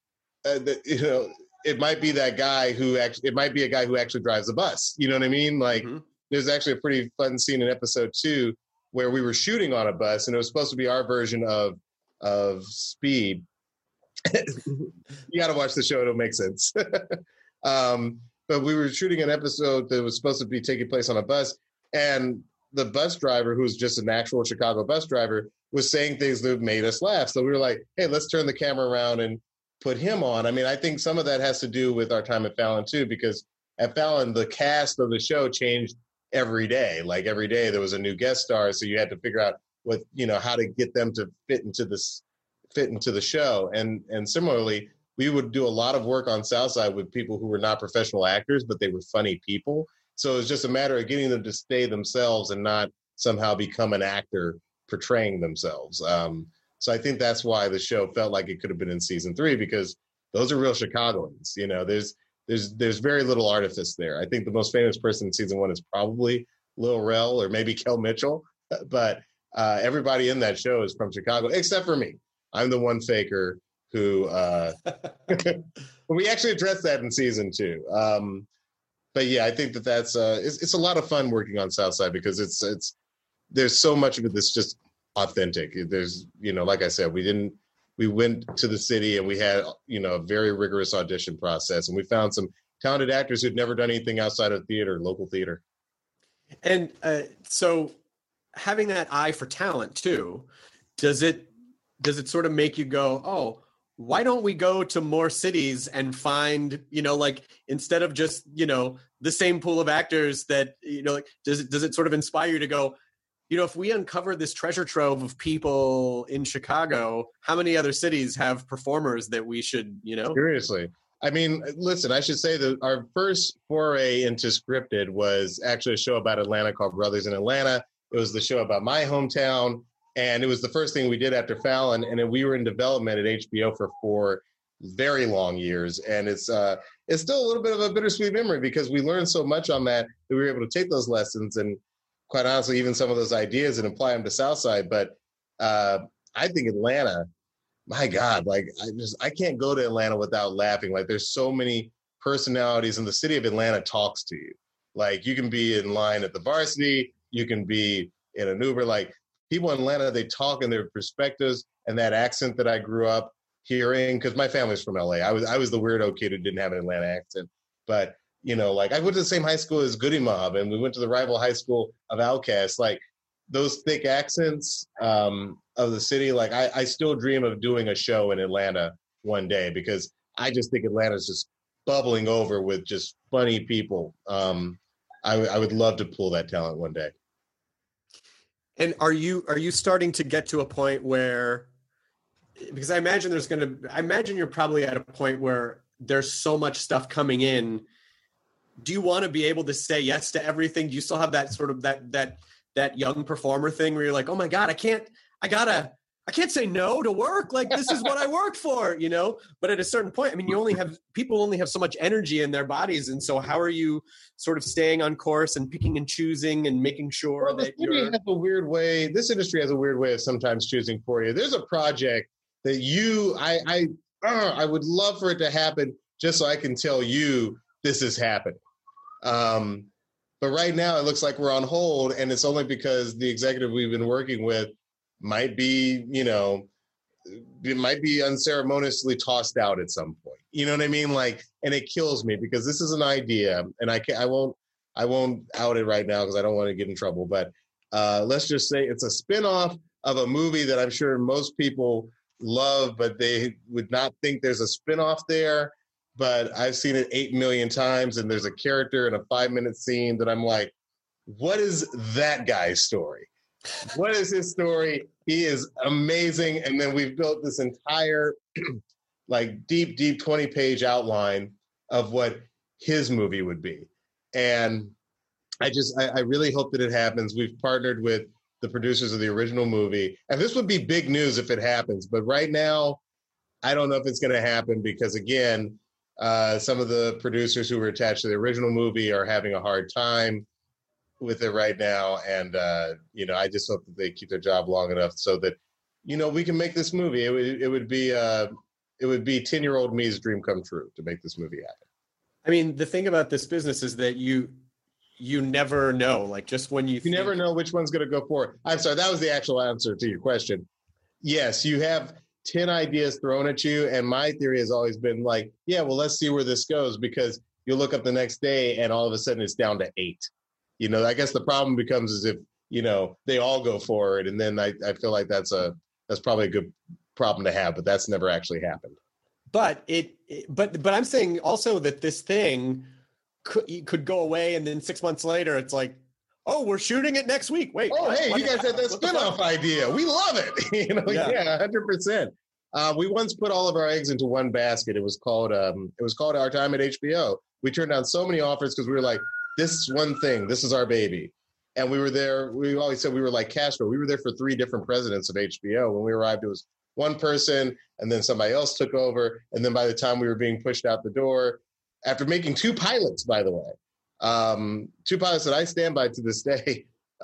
it might be that guy it might be a guy who actually drives a bus. You know what I mean? Like, there's actually a pretty fun scene in episode 2 where we were shooting on a bus, and it was supposed to be our version of Speed. You got to watch the show; it'll make sense. But we were shooting an episode that was supposed to be taking place on a bus, and the bus driver, who's just an actual Chicago bus driver, was saying things that made us laugh. So we were like, "Hey, let's turn the camera around and put him on." I mean, I think some of that has to do with our time at Fallon too, because at Fallon, the cast of the show changed every day. Like every day there was a new guest star. So you had to figure out how to get them to fit into the show. And similarly, we would do a lot of work on Southside with people who were not professional actors, but they were funny people. So it's just a matter of getting them to stay themselves and not somehow become an actor portraying themselves. So I think that's why the show felt like it could have been in season 3, because those are real Chicagoans. There's very little artifice there. I think the most famous person in season 1 is probably Lil Rel or maybe Kel Mitchell, but everybody in that show is from Chicago, except for me. I'm the one faker who we actually addressed that in season 2. But yeah, I think that's it's a lot of fun working on Southside, because there's so much of it that's just authentic. There's, like I said, we went to the city and we had, a very rigorous audition process, and we found some talented actors who'd never done anything outside of theater, local theater. And so having that eye for talent too, does it sort of make you go, oh, why don't we go to more cities and find, like, instead of just, the same pool of actors that, does it sort of inspire you to go, if we uncover this treasure trove of people in Chicago, how many other cities have performers that we should, Seriously. I mean, listen, I should say that our first foray into scripted was actually a show about Atlanta called Brothers in Atlanta. It was the show about my hometown. And it was the first thing we did after Fallon. And we were in development at HBO for 4 very long years. And it's still a little bit of a bittersweet memory, because we learned so much on that we were able to take those lessons and, quite honestly, even some of those ideas and apply them to Southside. But I think Atlanta, my God, like I can't go to Atlanta without laughing. Like, there's so many personalities, and the city of Atlanta talks to you. Like, you can be in line at the Varsity, you can be in an Uber, like, people in Atlanta, they talk in their perspectives, and that accent that I grew up hearing, because my family's from LA. I was the weirdo kid who didn't have an Atlanta accent. But, like, I went to the same high school as Goody Mob, and we went to the rival high school of Outkast. Like, those thick accents of the city, like, I still dream of doing a show in Atlanta one day, because I just think Atlanta's just bubbling over with just funny people. I would love to pull that talent one day. And are you starting to get to a point where, because I imagine you're probably at a point where there's so much stuff coming in. Do you want to be able to say yes to everything? Do you still have that sort of that young performer thing where you're like, oh my God, I can't say no to work. Like, this is what I work for, But at a certain point, I mean, people only have so much energy in their bodies. And so how are you sort of staying on course and picking and choosing and making sure that this industry has a weird way of sometimes choosing for you. There's a project that I would love for it to happen just so I can tell you this is happening. But right now it looks like we're on hold, and it's only because the executive we've been working with might be, it might be unceremoniously tossed out at some point. You know what I mean? Like, and it kills me, because this is an idea, and I won't out it right now because I don't want to get in trouble. But let's just say it's a spinoff of a movie that I'm sure most people love, but they would not think there's a spinoff there. But I've seen it 8 million times, and there's a character in a 5-minute scene that I'm like, what is that guy's story? What is his story? He is amazing. And then we've built this entire like deep 20-page outline of what his movie would be. And I really hope that it happens. We've partnered with the producers of the original movie, and this would be big news if it happens. But right now, I don't know if it's going to happen because, again, some of the producers who were attached to the original movie are having a hard time with it right now. And, I just hope that they keep their job long enough so that, we can make this movie. It would be 10-year-old me's dream come true to make this movie happen. I mean, the thing about this business is that you never know, like just when you never know which one's going to go forward. I'm sorry, that was the actual answer to your question. Yes, you have 10 ideas thrown at you. And my theory has always been like, yeah, well, let's see where this goes, because you look up the next day and all of a sudden it's down to 8. I guess the problem becomes is if, they all go forward. And then I feel like that's probably a good problem to have, but that's never actually happened. But but I'm saying also that this thing could go away, and then 6 months later, it's like, oh, we're shooting it next week. Wait. Oh, hey, you guys had that spinoff idea. We love it. Yeah, 100%. We once put all of our eggs into one basket. It was called Our Time at HBO. We turned down so many offers because we were like, this is one thing. This is our baby. And we were there. We always said we were like Castro. We were there for 3 different presidents of HBO. When we arrived, it was one person, and then somebody else took over. And then by the time we were being pushed out the door, after making 2 pilots, by the way, 2 pilots that I stand by to this day,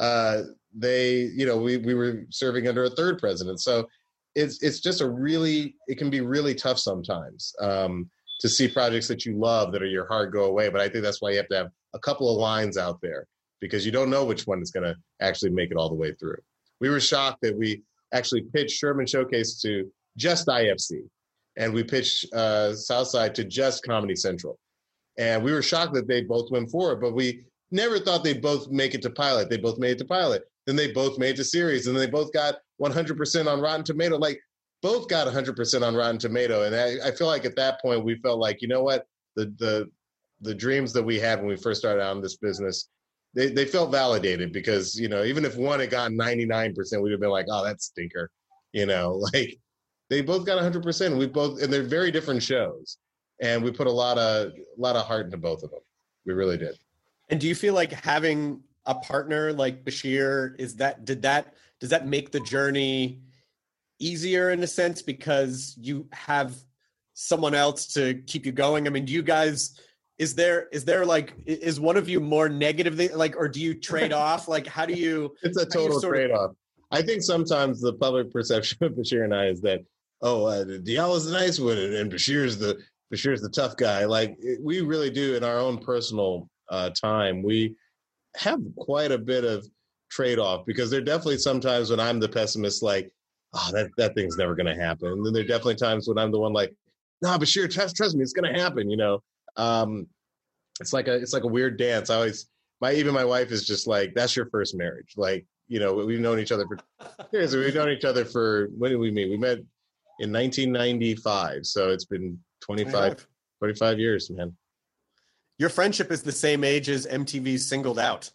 we were serving under a 3rd president. So it's just it can be really tough sometimes to see projects that you love that are your heart go away. But I think that's why you have to have a couple of lines out there, because you don't know which one is going to actually make it all the way through. We were shocked that we actually pitched Sherman Showcase to just IFC, and we pitched Southside to just Comedy Central. And we were shocked that they both went forward, but we never thought they'd both make it to pilot. They both made it to pilot. Then they both made it to series, and they both got 100% on Rotten Tomato. Like, both got 100% on Rotten Tomato. And I feel like at that point we felt like, you know what, the dreams that we had when we first started out in this business, they felt validated, because, even if one had gotten 99%, we'd have been like, oh, that stinker. Like, they both got 100%. And they're very different shows. And we put a lot of heart into both of them. We really did. And do you feel like having a partner like Bashir, does that make the journey easier in a sense, because you have someone else to keep you going? I mean, do you guys, is there is one of you more negative than, like, or do you trade off? Like, how do you? It's a total trade-off. I think sometimes the public perception of Bashir and I is that, Diallo is the nice one and Bashir's the tough guy. Like, we really do in our own personal time. We have quite a bit of trade-off, because there are definitely sometimes when I'm the pessimist, like, oh, that thing's never going to happen. And then there are definitely times when I'm the one like, nah, Bashir, trust me, it's going to happen. It's like a weird dance. Even my wife is just like, that's your first marriage. Like, we've known each other for, when did we meet? We met in 1995. So it's been 25 years, man. Your friendship is the same age as MTV's Singled Out.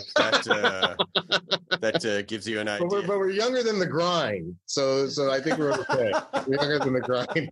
That gives you an idea. But we're younger than The Grind, so I think we're okay. We're younger than The Grind.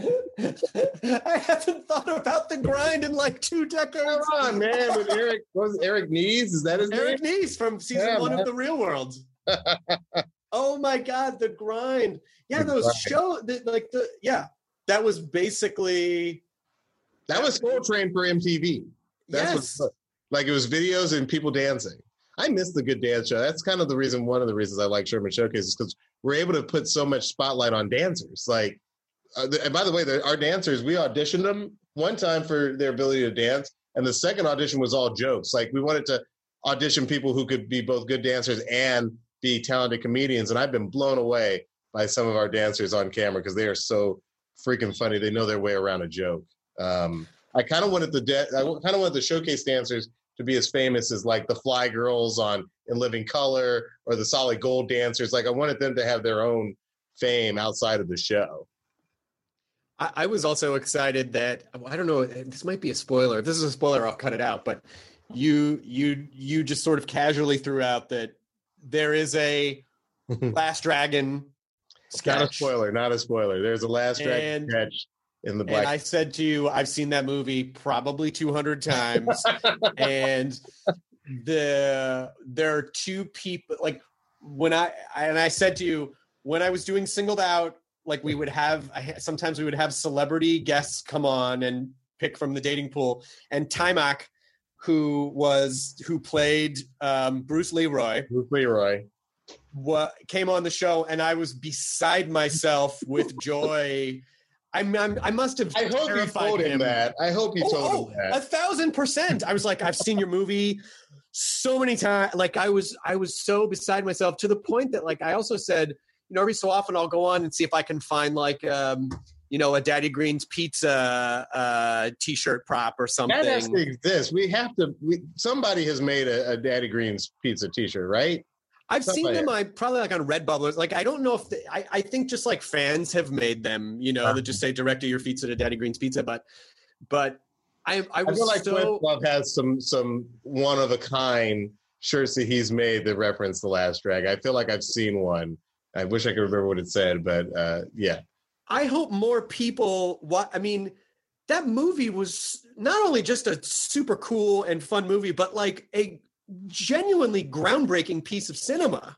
I haven't thought about The Grind in like 2 decades. Come on, man. With Eric Nies? Is that his name? Eric Nies from season 1 of The Real World. Oh my God, The Grind. Yeah, those shows, that was basically... That was Soul Train for MTV. Yes. Like, it was videos and people dancing. I miss the good dance show. That's kind of one of the reasons I like Sherman Showcase, is because we're able to put so much spotlight on dancers. Like, and by the way, our dancers, we auditioned them one time for their ability to dance, and the second audition was all jokes. Like, we wanted to audition people who could be both good dancers and be talented comedians, and I've been blown away by some of our dancers on camera, because they are so freaking funny. They know their way around a joke. I kind of wanted the Showcase dancers to be as famous as like the Fly Girls in Living Color, or the Solid Gold dancers. Like, I wanted them to have their own fame outside of the show. I was also excited that, I don't know, this might be a spoiler. If this is a spoiler, I'll cut it out. But you just sort of casually threw out that there is a Last Dragon sketch. Not a spoiler. There's a Last Dragon sketch in the black. And I said to you, I've seen that movie probably 200 times, and there are two people. Like I said to you when I was doing Singled Out, like sometimes we would have celebrity guests come on and pick from the dating pool, and Taimak, who played Bruce Leroy. Came on the show, and I was beside myself with joy. I must have. I hope you told him that. I hope you told him that. 1,000%. I was like, I've seen your movie so many times. Like I was so beside myself, to the point that, like, I also said, every so often I'll go on and see if I can find like a Daddy Green's Pizza T-shirt prop or something. That has to exist. Somebody has made a Daddy Green's Pizza T-shirt, right? I've seen them. I probably like on Redbubble. Like, I don't know if I think just like fans have made them. That just say "Direct your pizza to Daddy Green's Pizza." But I feel like Questlove has some one of a kind shirts that he's made that reference The Last Drag. I feel like I've seen one. I wish I could remember what it said, but yeah. I hope more people. That movie was not only just a super cool and fun movie, but like a genuinely groundbreaking piece of cinema.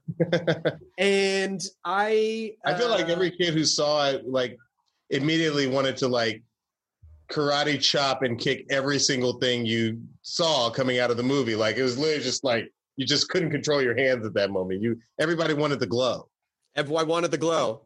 And I feel like every kid who saw it like immediately wanted to like karate chop and kick every single thing you saw coming out of the movie. Like, it was literally just like you just couldn't control your hands at that moment. Everybody wanted the glow. Everyone wanted the glow.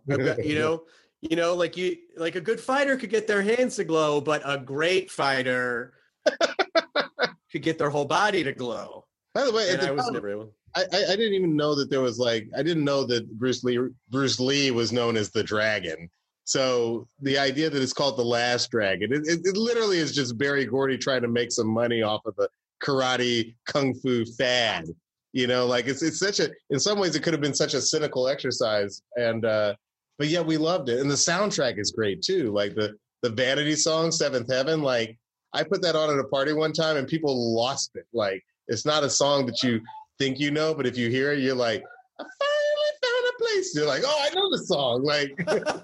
Like a good fighter could get their hands to glow, but a great fighter could get their whole body to glow. By the way, I was never able. I didn't even know that there was I didn't know that Bruce Lee was known as the Dragon. So the idea that it's called The Last Dragon, it literally is just Berry Gordy trying to make some money off of the karate kung fu fad. It's such in some ways it could have been such a cynical exercise. And but yeah, we loved it. And the soundtrack is great too. Like the Vanity song, Seventh Heaven, like I put that on at a party one time and people lost it. Like, it's not a song that you think but if you hear it, you're like, I finally found a place. You're like, oh, I know the song. Like,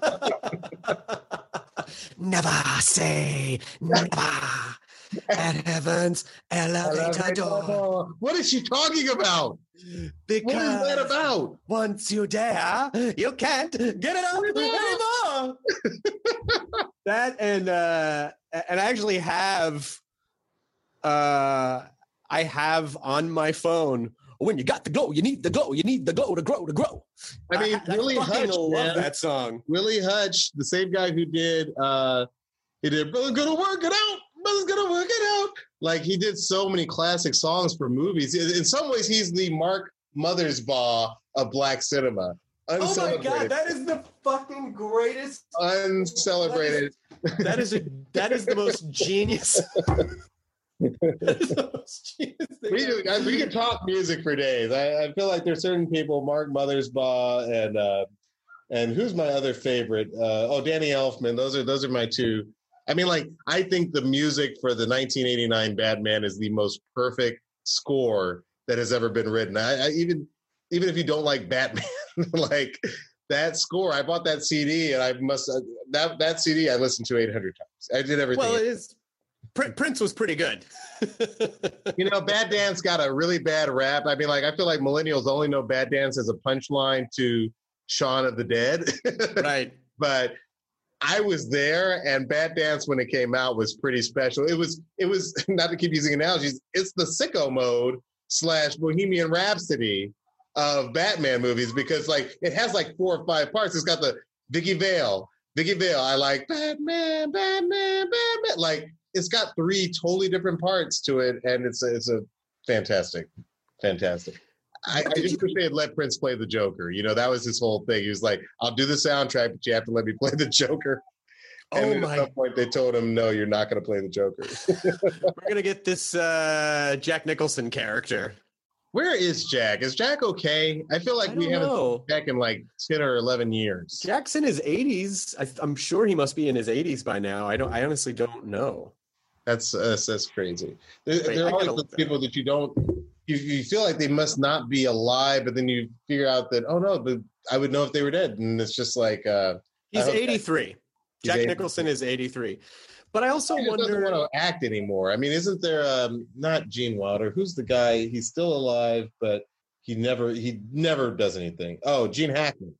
never say never at heaven's elevator door. What is she talking about? Because what is that about? Once you dare, you can't get it up anymore. That and I actually have. I have on my phone, when you got the glow, you need the glow. You need the glow to grow. I mean, Willie Hutch, love that song. Willie Hutch, the same guy who did, Brother's Gonna Work It Out. Brother's Gonna Work It Out. Like, he did so many classic songs for movies. In some ways, he's the Mark Mothersbaugh of black cinema. Oh my God, that is the fucking greatest. Uncelebrated. That is the most genius. We can talk music for days. I feel like there's certain people, Mark Mothersbaugh and who's my other favorite? Danny Elfman. Those are my two. I mean, like, I think the music for the 1989 Batman is the most perfect score that has ever been written. I even if you don't like Batman, like that score, I bought that CD and that CD I listened to 800 times. I did everything. Well, it is. Prince was pretty good. Bad Dance got a really bad rap. I mean, like, I feel like millennials only know Bad Dance as a punchline to Shaun of the Dead. Right. But I was there, and Bad Dance, when it came out, was pretty special. It was not to keep using analogies, it's the sicko mode / Bohemian Rhapsody of Batman movies, because like it has like 4 or 5 parts. It's got the Vicky Vale. I like Batman. Like, it's got 3 totally different parts to it, and it's a fantastic. I just wish they had let Prince play the Joker. That was his whole thing. He was like, I'll do the soundtrack, but you have to let me play the Joker. And at some point they told him, no, you're not going to play the Joker. We're going to get this Jack Nicholson character. Where is Jack? Is Jack okay? I feel like we haven't seen Jack in like 10 or 11 years. Jack's in his 80s. I'm sure he must be in his 80s by now. I honestly don't know. That's crazy. There are always those people that you feel like they must not be alive, but then you figure out that, oh no, but I would know if they were dead. And it's just like he's 83. Jack Nicholson is 83. But I also wonder... doesn't want to act anymore. I mean, isn't there, not Gene Wilder, who's the guy, he's still alive, but he never does anything. Oh, Gene Hackman.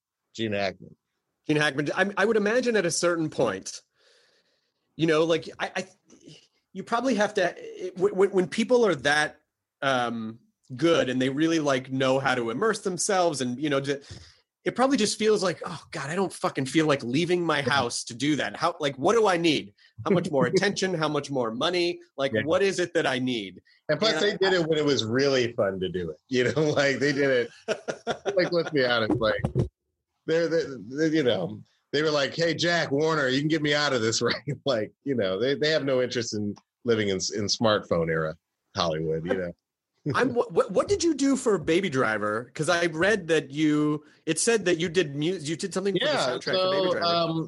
I would imagine at a certain point, you know, like you probably have to, when people are that good and they really like know how to immerse themselves and, you know, it probably just feels like, oh God, I don't fucking feel like leaving my house to do that. How, like, what do I need? How much more attention? How much more money? Like, what is it that I need? And plus they did it when it was really fun to do it. You know, like they did it, like, let's be honest, like they're you know, they were like, hey, Jack Warner, you can get me out of this, right? Like, you know, they have no interest in living in smartphone era Hollywood, you know. What did you do for Baby Driver? Because I read that it said that you did something for the soundtrack for Baby Driver.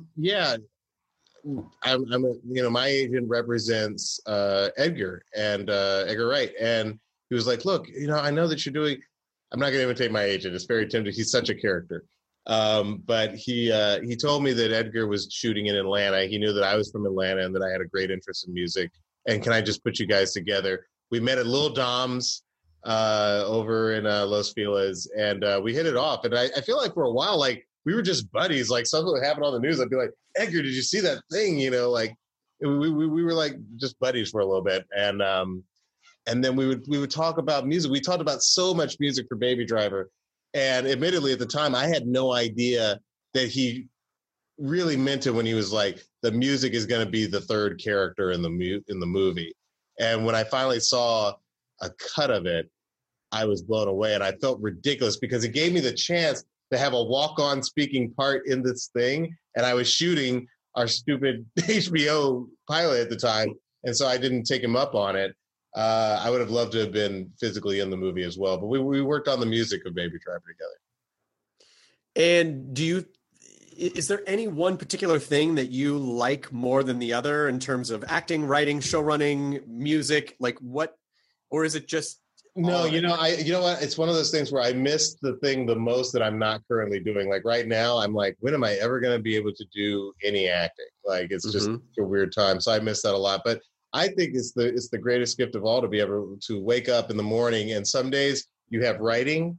I'm my agent represents Edgar Wright, and he was like, look, you know, I know that you're doing. I'm not going to imitate my agent. It's very tempting. He's such a character. But he told me that Edgar was shooting in Atlanta. He knew that I was from Atlanta and that I had a great interest in music. And can I just put you guys together? We met at Lil Dom's over in Los Feliz, and we hit it off. And I feel like for a while, like we were just buddies. Like something would happen on the news, I'd be like, Edgar, did you see that thing? You know, like we were like just buddies for a little bit. And then we would talk about music. We talked about so much music for Baby Driver. And admittedly, at the time, I had no idea that he really meant it when he was like, the music is going to be the third character in the movie. And when I finally saw a cut of it, I was blown away. And I felt ridiculous because it gave me the chance to have a walk-on speaking part in this thing. And I was shooting our stupid HBO pilot at the time. And so I didn't take him up on it. I would have loved to have been physically in the movie as well. But we worked on the music of Baby Driver together. And is there any one particular thing that you like more than the other in terms of acting, writing, show running, music? Like what, or is it just? No, you know what? It's one of those things where I miss the thing the most that I'm not currently doing. Like right now, I'm like, when am I ever going to be able to do any acting? Like it's just a weird time. So I miss that a lot. But I think it's the greatest gift of all to be able to wake up in the morning, and some days you have writing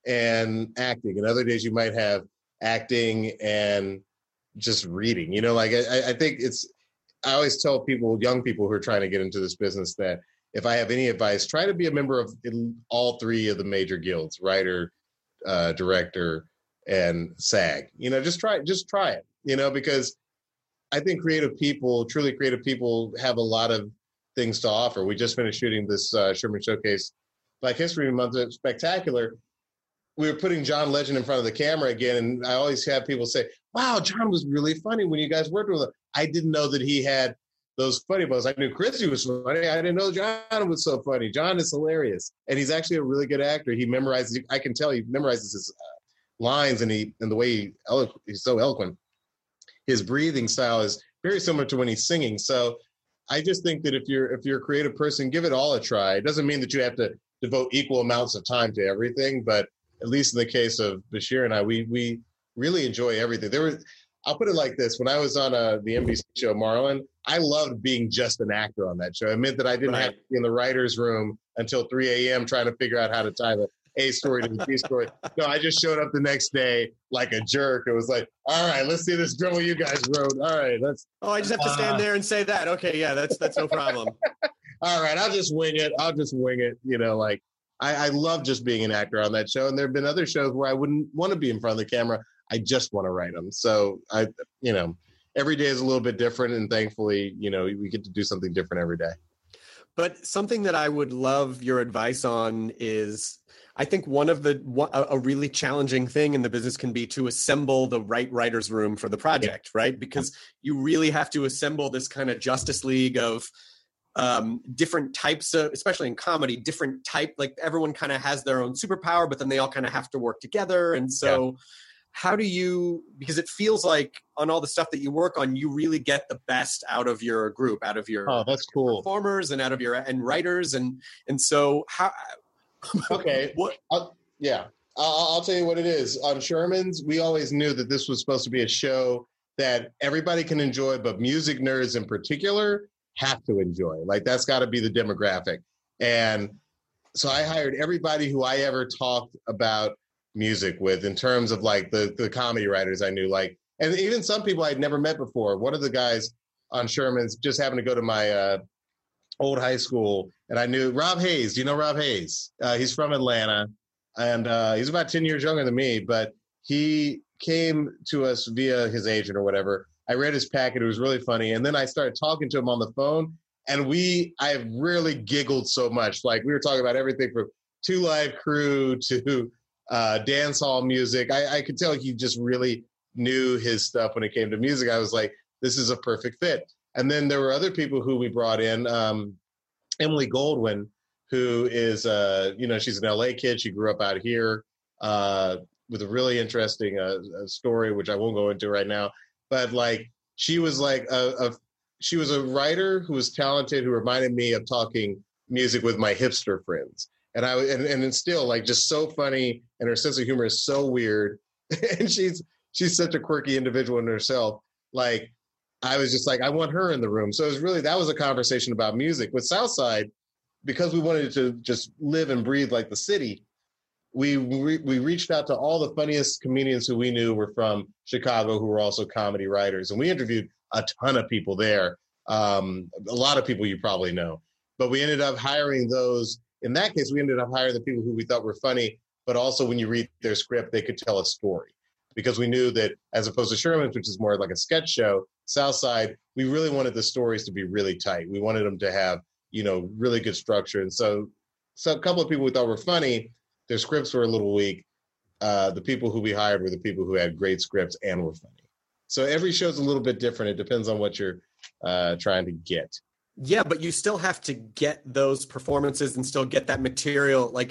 and acting, and other days you might have acting and just reading. You know, like I think I always tell people, young people who are trying to get into this business, that if I have any advice, try to be a member of all three of the major guilds: writer, director, and SAG. You know, just try it. You know, because I think truly creative people have a lot of things to offer. We just finished shooting this Sherman Showcase Black History Month Spectacular. We were putting John Legend in front of the camera again, and I always have people say, wow, John was really funny when you guys worked with him. I didn't know that he had those funny bones. I knew Chrissy was funny. I didn't know John was so funny. John is hilarious, and he's actually a really good actor. He memorizes, I can tell he memorizes his lines, and the way he's so eloquent. His breathing style is very similar to when he's singing. So I just think that if you're a creative person, give it all a try. It doesn't mean that you have to devote equal amounts of time to everything, but at least in the case of Bashir and I, we really enjoy everything. I'll put it like this. When I was on the NBC show Marlon, I loved being just an actor on that show. It meant that I didn't have to be in the writer's room until 3 a.m. trying to figure out how to tie the A story to the B story. No, I just showed up the next day like a jerk. It was like, all right, let's see this dribble you guys wrote. All right, let's. Oh, I just have to stand there and say that. Okay, yeah, that's no problem. All right, I'll just wing it. You know, like I love just being an actor on that show. And there have been other shows where I wouldn't want to be in front of the camera. I just want to write them. So every day is a little bit different, and thankfully, we get to do something different every day. But something that I would love your advice on is, I think a really challenging thing in the business can be to assemble the right writer's room for the project, right? Because you really have to assemble this kind of Justice League of different types of, especially in comedy, different type, like everyone kind of has their own superpower, but then they all kind of have to work together. And so how do you, because it feels like on all the stuff that you work on, you really get the best out of your group, out of your that's cool performers and out of your writers. And so how, okay. I'll tell you what it is. On Sherman's, we always knew that this was supposed to be a show that everybody can enjoy, but music nerds in particular have to enjoy. Like, that's got to be the demographic. And so I hired everybody who I ever talked about music with, in terms of like the comedy writers I knew, like, and even some people I'd never met before. One of the guys on Sherman's just happened to go to my old high school, and I knew Rob Hayes. Do you know Rob Hayes? He's from Atlanta, and he's about 10 years younger than me, but he came to us via his agent or whatever. I read his packet. It was really funny. And then I started talking to him on the phone, and I've rarely giggled so much. Like, we were talking about everything from Two Live Crew to dance hall music. I could tell he just really knew his stuff when it came to music. I was like, this is a perfect fit. And then there were other people who we brought in. Emily Goldwyn, who is, she's an LA kid. She grew up out here with a really interesting story, which I won't go into right now. But like, she was like she was a writer who was talented, who reminded me of talking music with my hipster friends. And it's still like just so funny, and her sense of humor is so weird. And she's such a quirky individual in herself. Like, I was just like, I want her in the room. So it was really, that was a conversation about music. With Southside, because we wanted to just live and breathe like the city, we reached out to all the funniest comedians who we knew were from Chicago, who were also comedy writers. And we interviewed a ton of people there. A lot of people you probably know. But we ended up hiring those. In that case, we ended up hiring the people who we thought were funny, but also when you read their script, they could tell a story. Because we knew that, as opposed to Sherman's, which is more like a sketch show, Southside, we really wanted the stories to be really tight. We wanted them to have, really good structure. And so a couple of people we thought were funny, their scripts were a little weak. The people who we hired were the people who had great scripts and were funny. So every show's a little bit different. It depends on what you're trying to get. Yeah, but you still have to get those performances and still get that material. Like,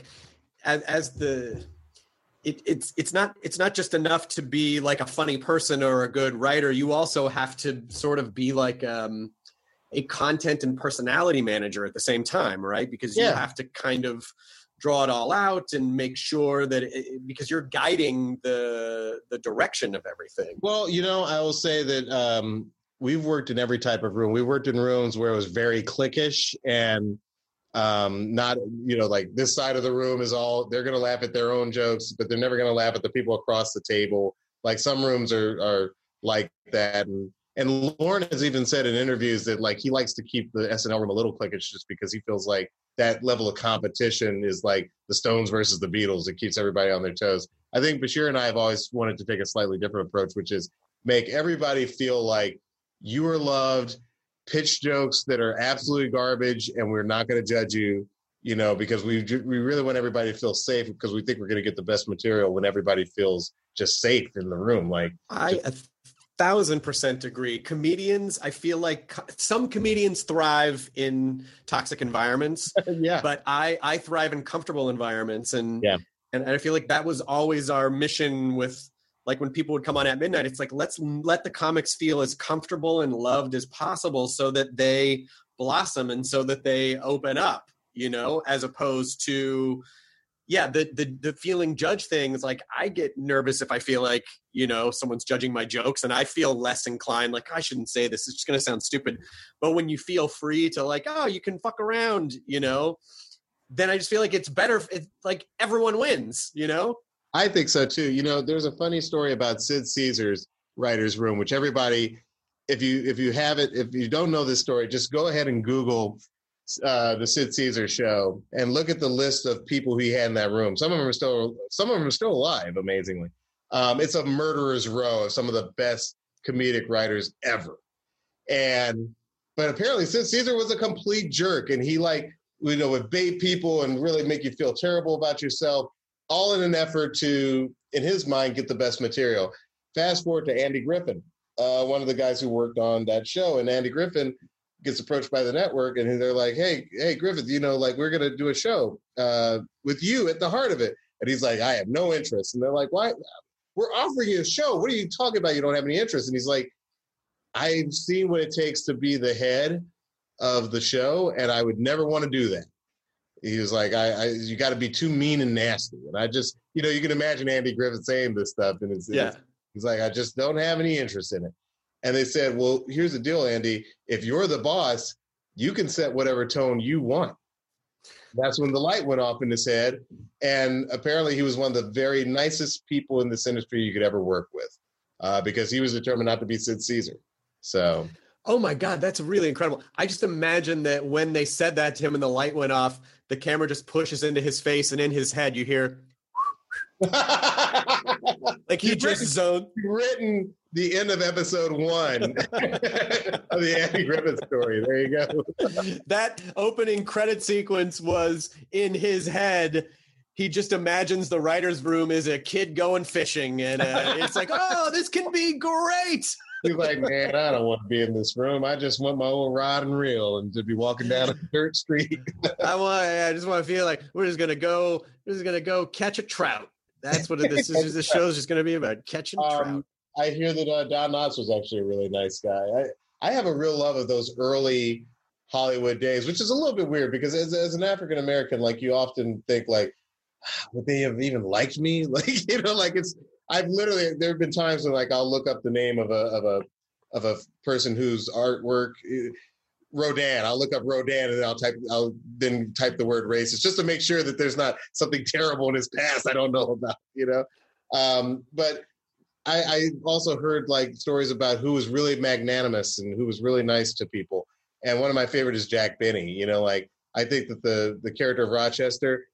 it's not just enough to be like a funny person or a good writer. You also have to sort of be like a content and personality manager at the same time, right? Because you have to kind of draw it all out and make sure that because you're guiding the direction of everything. Well, I will say that we've worked in every type of room. We worked in rooms where it was very cliquish and not, like this side of the room is all, they're going to laugh at their own jokes, but they're never going to laugh at the people across the table. Like, some rooms are like that. And Lorne has even said in interviews that, like, he likes to keep the SNL room a little cliquish just because he feels like that level of competition is like the Stones versus the Beatles. It keeps everybody on their toes. I think Bashir and I have always wanted to take a slightly different approach, which is make everybody feel like you are loved, pitch jokes that are absolutely garbage, and we're not going to judge you, because we really want everybody to feel safe, because we think we're going to get the best material when everybody feels just safe in the room. Like, I 1,000% agree. Comedians, I feel like some comedians thrive in toxic environments, but I thrive in comfortable environments. And I feel like that was always our mission with, like, when people would come on at midnight, it's like, let's let the comics feel as comfortable and loved as possible so that they blossom and so that they open up, as opposed to, the feeling judge thing is like, I get nervous if I feel like, someone's judging my jokes, and I feel less inclined, like, I shouldn't say this. It's just going to sound stupid. But when you feel free to, like, oh, you can fuck around, then I just feel like it's better. It's like everyone wins, I think so too. There's a funny story about Sid Caesar's writer's room, which everybody, if you have it, if you don't know this story, just go ahead and Google the Sid Caesar show and look at the list of people he had in that room. Some of them are still alive, amazingly. It's a murderer's row of some of the best comedic writers ever. But apparently Sid Caesar was a complete jerk, and he would bait people and really make you feel terrible about yourself, all in an effort to, in his mind, get the best material. Fast forward to Andy Griffin, one of the guys who worked on that show. And Andy Griffin gets approached by the network, and they're like, hey, Griffith, we're going to do a show with you at the heart of it. And he's like, I have no interest. And they're like, why? We're offering you a show. What are you talking about? You don't have any interest. And he's like, I've seen what it takes to be the head of the show, and I would never want to do that. He was like, you got to be too mean and nasty. And I just, you can imagine Andy Griffith saying this stuff. And he's like, I just don't have any interest in it. And they said, well, here's the deal, Andy. If you're the boss, you can set whatever tone you want. That's when the light went off in his head. And apparently he was one of the very nicest people in this industry you could ever work with, because he was determined not to be Sid Caesar. So... Oh my God, that's really incredible. I just imagine that when they said that to him and the light went off, the camera just pushes into his face, and in his head you hear like he just zoned. Written the end of episode 1 of the Andy Griffith story. There you go. That opening credit sequence was in his head. He just imagines the writer's room is a kid going fishing, and it's like, oh, this can be great. He's like, man, I don't want to be in this room. I just want my own rod and reel and to be walking down a dirt street. I just want to feel like we're just gonna go catch a trout. That's what this is. This show is just gonna be about, catching trout. I hear that Don Knotts was actually a really nice guy. I have a real love of those early Hollywood days, which is a little bit weird because as an African American, like you often think like, would they have even liked me? Like, like there have been times when like I'll look up the name of a person whose artwork, Rodin. I'll look up Rodin and I'll then type the word racist just to make sure that there's not something terrible in his past I don't know about, But I also heard like stories about who was really magnanimous and who was really nice to people. And one of my favorite is Jack Benny. Like I think that the character of Rochester,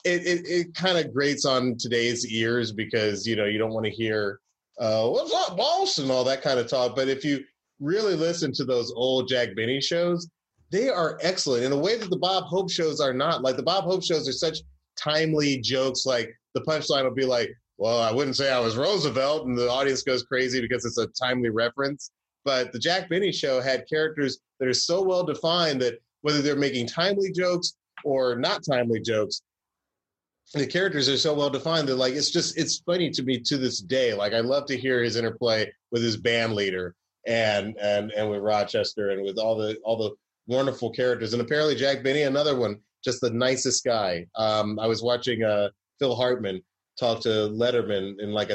it kind of grates on today's ears because, you don't want to hear, what's up, boss, and all that kind of talk. But if you really listen to those old Jack Benny shows, they are excellent in a way that the Bob Hope shows are not. Like the Bob Hope shows are such timely jokes. Like the punchline will be like, well, I wouldn't say I was Roosevelt, and the audience goes crazy because it's a timely reference. But the Jack Benny show had characters that are so well defined that whether they're making timely jokes or not timely jokes, the characters are so well defined that like it's funny to me to this day. Like I love to hear his interplay with his band leader and with Rochester and with all the wonderful characters. And apparently Jack Benny, another one, just the nicest guy. I was watching Phil Hartman talk to Letterman in like a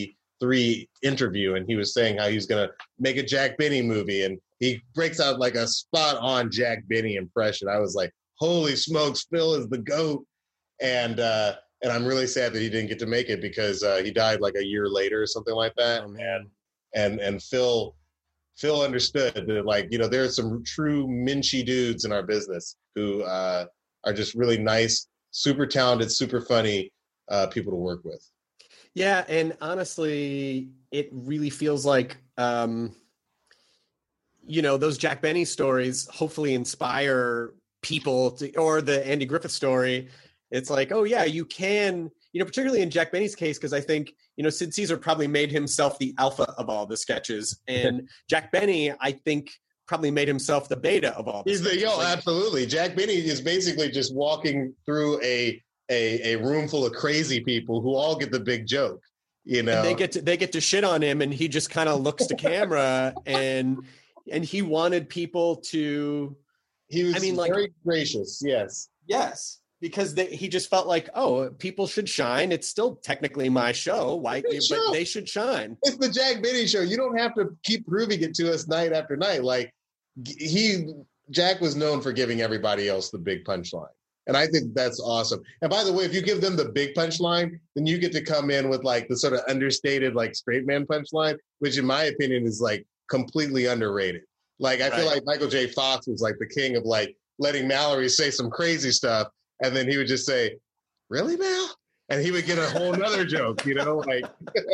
93 interview, and he was saying how he was going to make a Jack Benny movie, and he breaks out like a spot on Jack Benny impression. I was like, holy smokes, Phil is the GOAT. And I'm really sad that he didn't get to make it because he died like a year later or something like that. Oh, man. And Phil understood that, like, there are some true Minchie dudes in our business who are just really nice, super talented, super funny people to work with. Yeah, and honestly, it really feels like, those Jack Benny stories hopefully inspire people to, or the Andy Griffith story. It's like, oh yeah, you can, particularly in Jack Benny's case, because I think, Sid Caesar probably made himself the alpha of all the sketches. And Jack Benny, I think, probably made himself the beta of all the sketches. Absolutely. Jack Benny is basically just walking through a room full of crazy people who all get the big joke, And they get to shit on him, and he just kind of looks to camera and he wanted people to. He was very gracious. Yes. Yes. Because he just felt like, oh, people should shine. It's still technically my show. But they should shine. It's the Jack Benny show. You don't have to keep proving it to us night after night. Like Jack was known for giving everybody else the big punchline. And I think that's awesome. And by the way, if you give them the big punchline, then you get to come in with like the sort of understated, like straight man punchline, which in my opinion is like completely underrated. Like, I feel like Michael J. Fox was like the king of like letting Mallory say some crazy stuff. And then he would just say, really, Mal? And he would get a whole nother joke, like,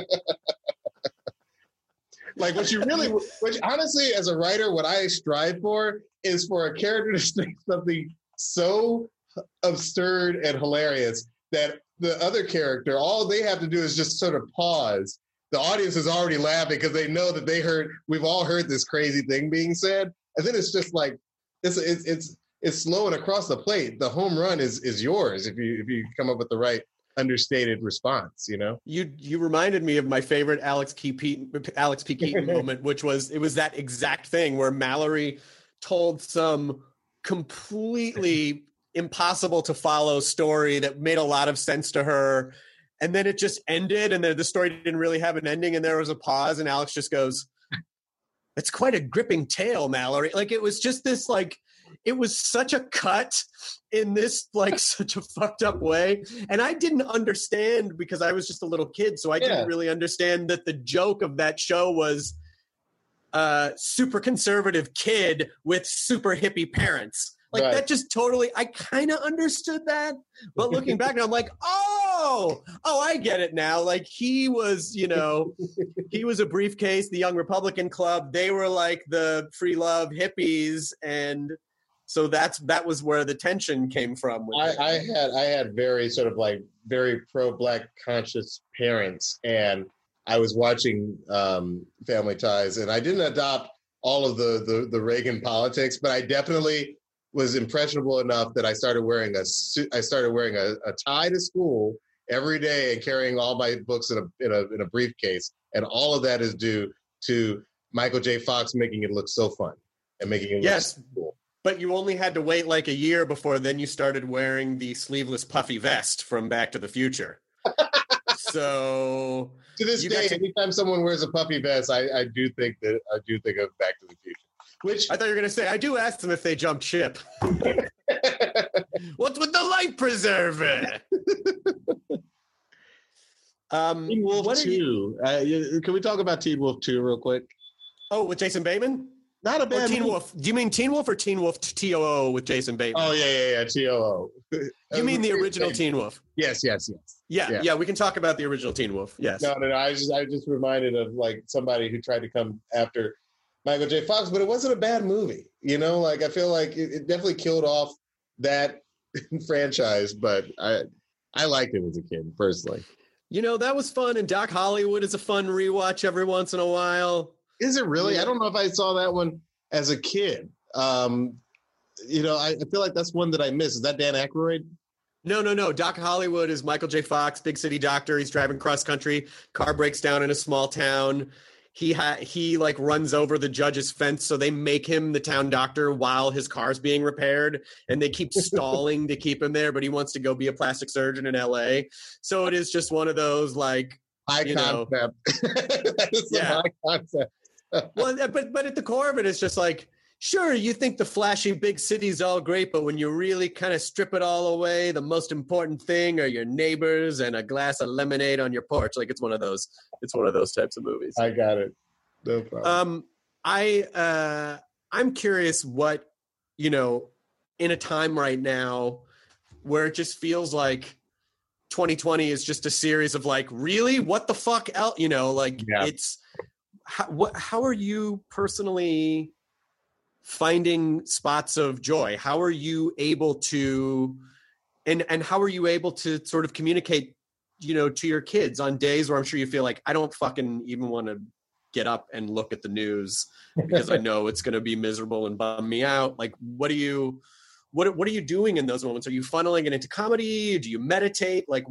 like which honestly, as a writer, what I strive for is for a character to say something so absurd and hilarious that the other character, all they have to do is just sort of pause. The audience is already laughing because they know that we've all heard this crazy thing being said. And then it's just like, it's slow and across the plate. The home run is yours if you come up with the right understated response. You reminded me of my favorite Alex P. Keaton moment, which was that exact thing where Mallory told some completely impossible to follow story that made a lot of sense to her, and then it just ended, and the story didn't really have an ending, and there was a pause, and Alex just goes, it's quite a gripping tale, Mallory. Like, it was just this, like, it was such a cut in this, like, such a fucked up way. And I didn't understand because I was just a little kid. So I didn't really understand that the joke of that show was super conservative kid with super hippie parents. Like, that just totally, I kind of understood that. But looking back, I'm like, oh, I get it now. Like, he was, you know, he was a briefcase, the Young Republican Club. They were like the free love hippies. And so that was where the tension came from. I had very sort of like very pro-Black conscious parents. And I was watching Family Ties, and I didn't adopt all of the Reagan politics, but I definitely was impressionable enough that I started wearing a tie to school every day and carrying all my books in a briefcase, and all of that is due to Michael J. Fox making it look so fun and making it look so cool. But you only had to wait like a year before then you started wearing the sleeveless puffy vest from Back to the Future. So to this day, anytime someone wears a puffy vest, I do think of Back to the Future. Which I thought you were going to say, I do ask them if they jumped ship. What's with the life preserver? Teen Wolf 2. Can we talk about Teen Wolf 2 real quick? Oh, with Jason Bateman? Not a bad Teen Wolf. Do you mean Teen Wolf or Teen Wolf TOO with Jason Bateman? Oh, yeah, TOO. You mean the original Teen Wolf? Yes. Yeah, we can talk about the original Teen Wolf. Yes. No. I just reminded of like somebody who tried to come after Michael J. Fox, but it wasn't a bad movie. You know, like I feel like it definitely killed off that franchise, but I liked it as a kid personally. You know, that was fun, and Doc Hollywood is a fun rewatch every once in a while. Is it really? Yeah. I don't know if I saw that one as a kid. You know, I feel like that's one that I missed. Is that Dan Aykroyd? No. Doc Hollywood is Michael J. Fox, big city doctor. He's driving cross country. Car breaks down in a small town. He like runs over the judge's fence, so they make him the town doctor while his car's being repaired, and they keep stalling to keep him there, but he wants to go be a plastic surgeon in LA. So it is just one of those like high concept. That is some high concept. Well, but at the core of it, it's just like, sure, you think the flashy big city's all great, but when you really kind of strip it all away, the most important thing are your neighbors and a glass of lemonade on your porch. Like it's one of those types of movies. I got it. No problem. I'm curious what, you know, in a time right now where it just feels like 2020 is just a series of like, really, what the fuck else? You know, like it's how are you personally finding spots of joy? How are you able to, and how are you able to sort of communicate, you know, to your kids on days where I'm sure you feel like, I don't fucking even want to get up and look at the news because I know it's going to be miserable and bum me out. Like, what are you doing in those moments? Are you funneling it into comedy? Do you meditate? Like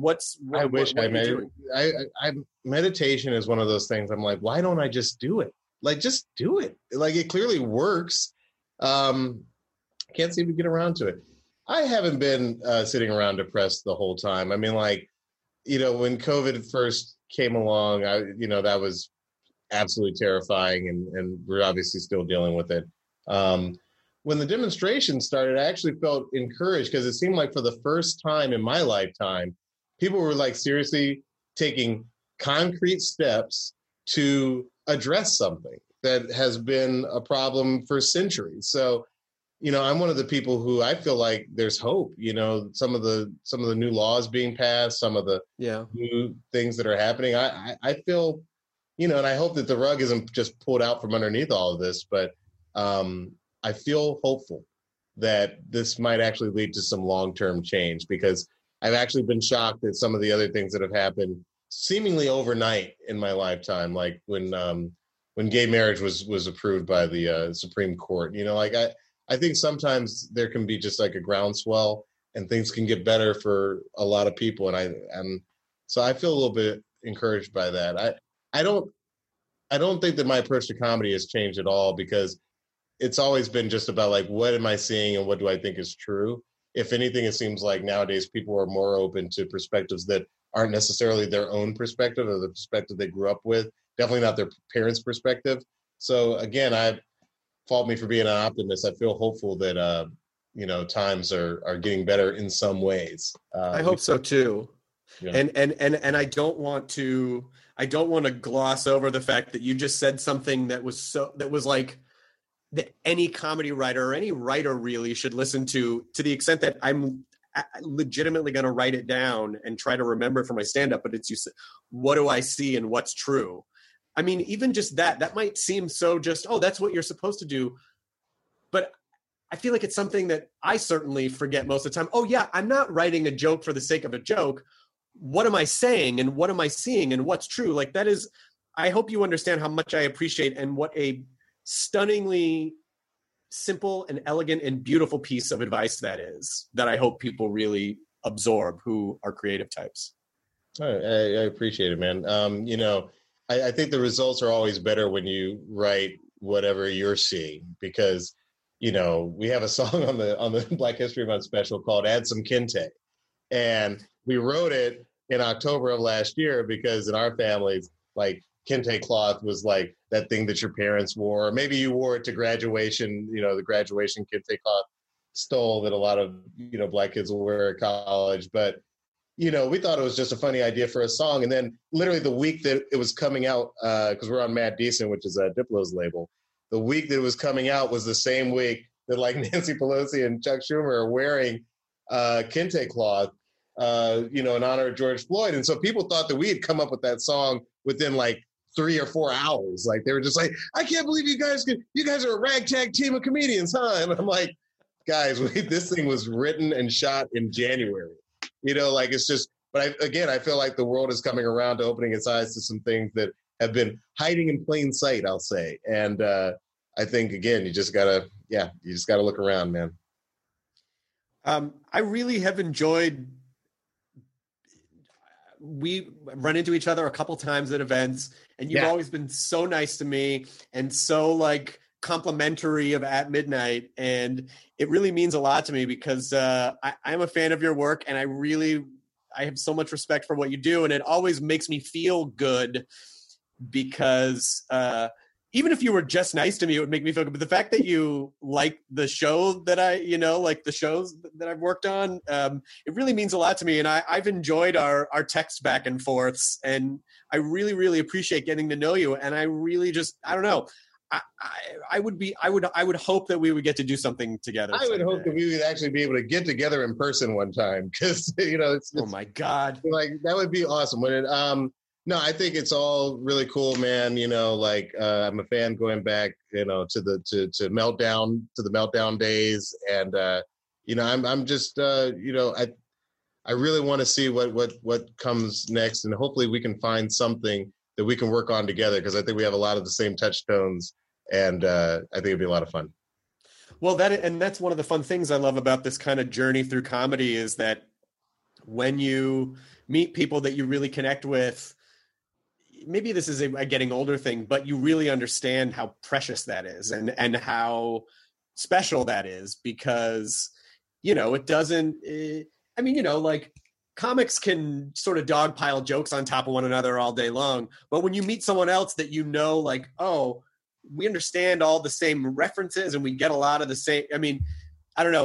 meditation is one of those things. I'm like, why don't I just do it? Like, just do it. Like, it clearly works. Can't seem to get around to it. I haven't been sitting around depressed the whole time. I mean, like, you know, when COVID first came along, that was absolutely terrifying, and we're obviously still dealing with it. When the demonstration started, I actually felt encouraged because it seemed like for the first time in my lifetime, people were like seriously taking concrete steps to address something that has been a problem for centuries. So, you know, I'm one of the people who I feel like there's hope. You know, some of the new laws being passed, some of the new things that are happening. I feel, you know, and I hope that the rug isn't just pulled out from underneath all of this, but I feel hopeful that this might actually lead to some long-term change, because I've actually been shocked at some of the other things that have happened seemingly overnight in my lifetime, like when gay marriage was approved by the Supreme Court. You know, like I think sometimes there can be just like a groundswell and things can get better for a lot of people. And so I feel a little bit encouraged by that. I don't think that my approach to comedy has changed at all, because it's always been just about like, what am I seeing and what do I think is true? If anything, it seems like nowadays people are more open to perspectives that aren't necessarily their own perspective or the perspective they grew up with. Definitely not their parents' perspective. So again, fault me for being an optimist. I feel hopeful that times are getting better in some ways. I hope so too. Yeah. And I don't want to gloss over the fact that you just said something that was like that any comedy writer or any writer really should listen to the extent that I'm legitimately going to write it down and try to remember it for my stand-up. But it's what do I see and what's true? I mean, even just that might seem so just, oh, that's what you're supposed to do. But I feel like it's something that I certainly forget most of the time. Oh yeah, I'm not writing a joke for the sake of a joke. What am I saying and what am I seeing and what's true? Like that is, I hope you understand how much I appreciate and what a stunningly simple and elegant and beautiful piece of advice that is, that I hope people really absorb who are creative types. I appreciate it, man. I think the results are always better when you write whatever you're seeing, because, we have a song on the Black History Month special called Add Some Kente. And we wrote it in October of last year because in our families, like, kente cloth was like that thing that your parents wore. Maybe you wore it to graduation, the graduation kente cloth stole that a lot of, Black kids will wear at college. But, we thought it was just a funny idea for a song. And then literally the week that it was coming out, because we're on Mad Decent, which is Diplo's label, the week that it was coming out was the same week that like Nancy Pelosi and Chuck Schumer are wearing kente cloth, in honor of George Floyd. And so people thought that we had come up with that song within like 3 or 4 hours. Like they were just like, I can't believe you guys are a ragtag team of comedians, huh? And I'm like, guys, this thing was written and shot in January. It's just, but I feel like the world is coming around to opening its eyes to some things that have been hiding in plain sight, I'll say. And I think, again, you just gotta look around, man. I really have enjoyed, we run into each other a couple times at events, and you've always been so nice to me and so like complimentary of At Midnight. And it really means a lot to me because I'm a fan of your work, and I have so much respect for what you do. And it always makes me feel good because even if you were just nice to me, it would make me feel good. But the fact that you like the show that like the shows that I've worked on, it really means a lot to me. And I've enjoyed our text back and forths, and I really, really appreciate getting to know you. And I really I don't know. I would hope that we would get to do something together. I would hope that we would actually be able to get together in person one time, because it's oh my God, like that would be awesome. No, I think it's all really cool, man. I'm a fan going back, to the Meltdown days, and I'm just I really want to see what comes next, and hopefully we can find something that we can work on together, because I think we have a lot of the same touchstones, and I think it'd be a lot of fun. Well, that's one of the fun things I love about this kind of journey through comedy, is that when you meet people that you really connect with, maybe this is a getting older thing, but you really understand how precious that is and how special that is, because, it doesn't, like comics can sort of dogpile jokes on top of one another all day long. But when you meet someone else that like, oh, we understand all the same references and we get a lot of the same, I don't know.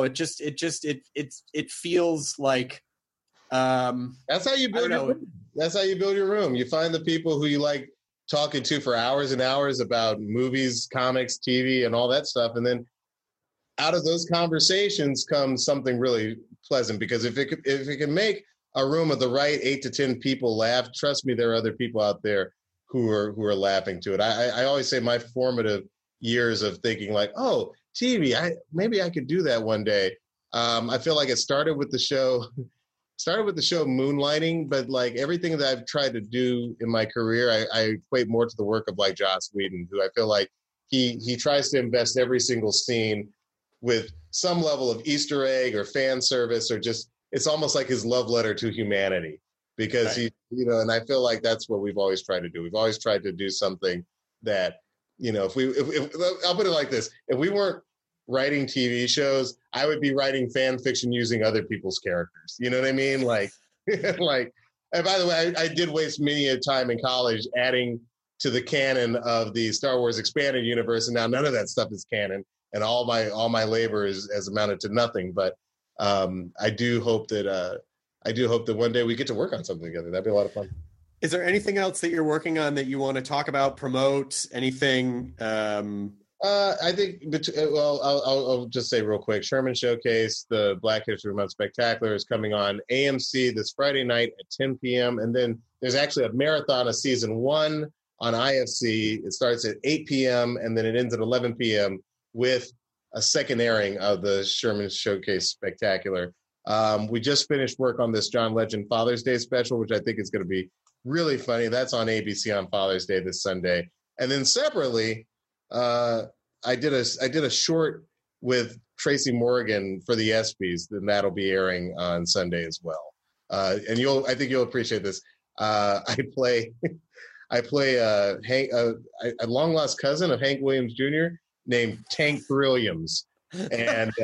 It feels like, that's how you build your room. That's how you build your room. You find the people who you like talking to for hours and hours about movies, comics, TV, and all that stuff. And then out of those conversations comes something really pleasant, because if it can make a room of the right 8 to 10 people laugh, trust me, there are other people out there who are laughing to it. I always say my formative years of thinking like, oh, TV, maybe I could do that one day. I feel like it started with the show Moonlighting, but like everything that I've tried to do in my career, I equate more to the work of like Joss Whedon, who I feel like he tries to invest every single scene with some level of Easter egg or fan service, or just, it's almost like his love letter to humanity, because right. And I feel like that's what we've always tried to do. We've always tried to do something that, if I'll put it like this, if we weren't writing TV shows, I would be writing fan fiction using other people's characters. You know what I mean? Like, and by the way, I did waste many a time in college adding to the canon of the Star Wars expanded universe, and now none of that stuff is canon, and all my labor has amounted to nothing. But I do hope that one day we get to work on something together. That'd be a lot of fun. Is there anything else that you're working on that you want to talk about, promote, anything? I think, I'll just say real quick, Sherman Showcase, the Black History Month Spectacular is coming on AMC this Friday night at 10 p.m. And then there's actually a marathon of season 1 on IFC. It starts at 8 p.m. and then it ends at 11 p.m. with a second airing of the Sherman Showcase Spectacular. We just finished work on this John Legend Father's Day special, which I think is going to be really funny. That's on ABC on Father's Day this Sunday. And then separately, I did a short with Tracy Morgan for the ESPYs, and that'll be airing on Sunday as well. And I think you'll appreciate this. I play a long lost cousin of Hank Williams Jr. named Tank Williams, and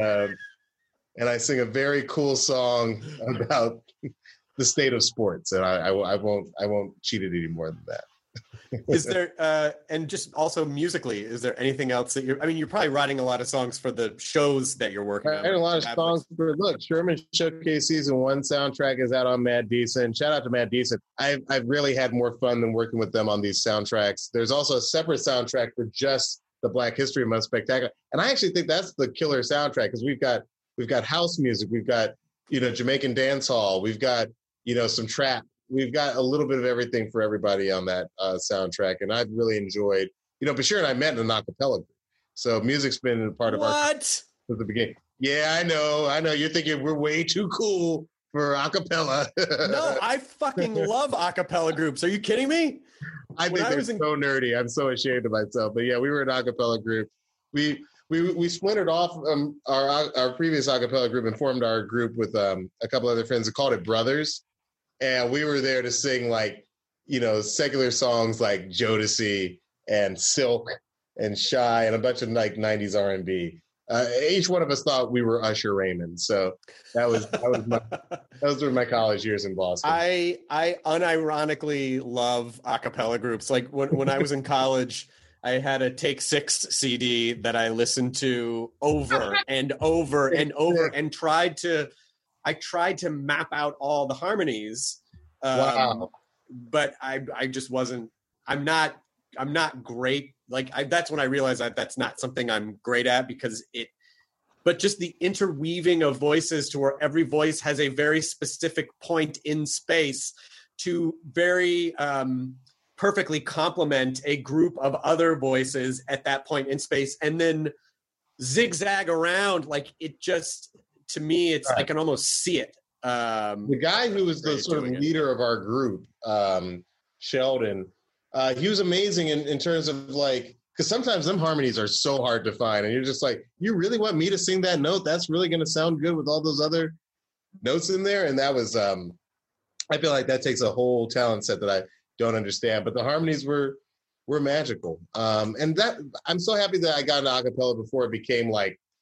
I sing a very cool song about the state of sports, and I won't cheat it any more than that. Is there, and just also musically, is there anything else that you're probably writing a lot of songs for the shows that you're working on? I write a lot of songs look, Sherman Showcase Season 1 soundtrack is out on Mad Decent. Shout out to Mad Decent. I've really had more fun than working with them on these soundtracks. There's also a separate soundtrack for just the Black History Month Spectacular. And I actually think that's the killer soundtrack, because we've got house music, we've got, Jamaican dance hall, we've got, some trap. We've got a little bit of everything for everybody on that soundtrack, and I've really enjoyed. Bashir and I met in an acapella group, so music's been a part of our at the beginning. Yeah, I know. You're thinking we're way too cool for acapella. No, I fucking love acapella groups. Are you kidding me? I think they're so nerdy. I'm so ashamed of myself. But yeah, we were an acapella group. We splintered off our previous acapella group and formed our group with a couple other friends and called it Brothers. And we were there to sing secular songs like Jodeci and Silk and Shy and a bunch of 90s R&B. Each one of us thought we were Usher Raymond. So that was during my college years in Boston. I unironically love a cappella groups. Like when I was in college, I had a Take Six CD that I listened to over and over and over and tried to map out all the harmonies. Wow. But I just wasn't, I'm not great. That's when I realized that's not something I'm great at, but just the interweaving of voices to where every voice has a very specific point in space to very perfectly complement a group of other voices at that point in space, and then zigzag around. To me, it's right. I can almost see it. The guy who was the sort of leader of our group, Sheldon, he was amazing in terms of because sometimes them harmonies are so hard to find, and you're just like, you really want me to sing that note? That's really going to sound good with all those other notes in there. And that was, I feel like that takes a whole talent set that I don't understand, but the harmonies were magical. And that I'm so happy that I got into acapella before it became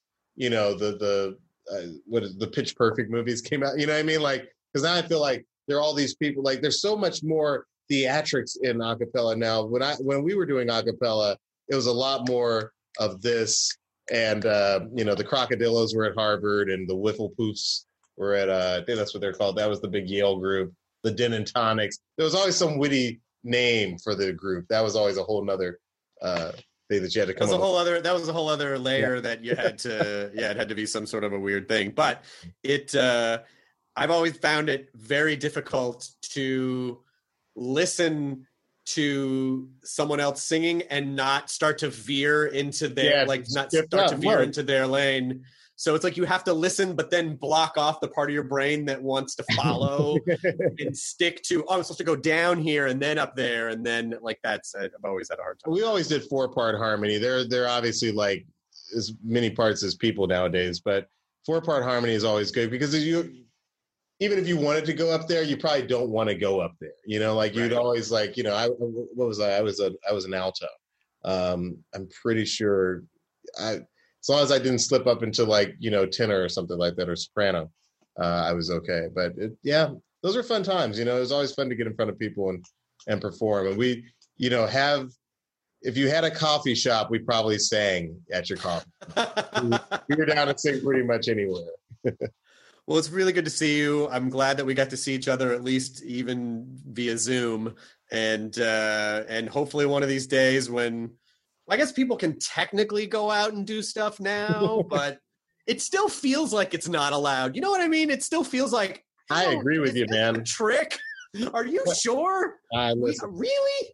the Pitch Perfect movies came out, you know what I mean? Because now I feel like there are all these people, there's so much more theatrics in acapella now. When we were doing acapella, it was a lot more of this, and the Crocodillos were at Harvard, and the Wiffle Poofs were at I think that's what they're called. That was the big Yale group. The Din and Tonics. There was always some witty name for the group. That was always a whole nother thing that you had to come. That was a whole other layer that you had to. Yeah, it had to be some sort of a weird thing. But I've always found it very difficult to listen to someone else singing and not start to veer into their into their lane. So it's like you have to listen, but then block off the part of your brain that wants to follow and stick to, I'm supposed to go down here and then up there. And then I've always had a hard time. We always did 4-part harmony. They're obviously as many parts as people nowadays, but 4-part harmony is always good because even if you wanted to go up there, you probably don't want to go up there. Right. You'd always what was I? I was an alto. I'm pretty sure as long as I didn't slip up into tenor or something like that, or soprano, I was okay. But those are fun times. It was always fun to get in front of people and perform. And we, if you had a coffee shop, we probably sang at your coffee. We were down to sing pretty much anywhere. Well, it's really good to see you. I'm glad that we got to see each other, at least even via Zoom. And hopefully one of these days when, I guess people can technically go out and do stuff now, but it still feels like it's not allowed. You know what I mean? It still feels like, I agree with you, man. A trick? Are you sure? Really?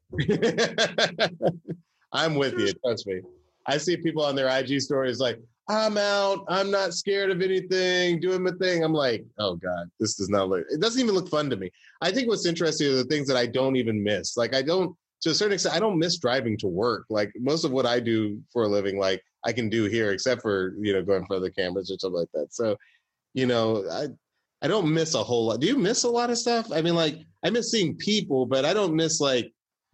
I'm with you. Trust me. I see people on their IG stories like, I'm out. I'm not scared of anything. Doing my thing. I'm like, oh God, this does not look. It doesn't even look fun to me. I think what's interesting are the things that I don't even miss. Like to a certain extent, I don't miss driving to work. Like most of what I do for a living, like I can do here, except for going for other cameras or something like that. So, I don't miss a whole lot. Do you miss a lot of stuff? I mean, like I miss seeing people, but I don't miss going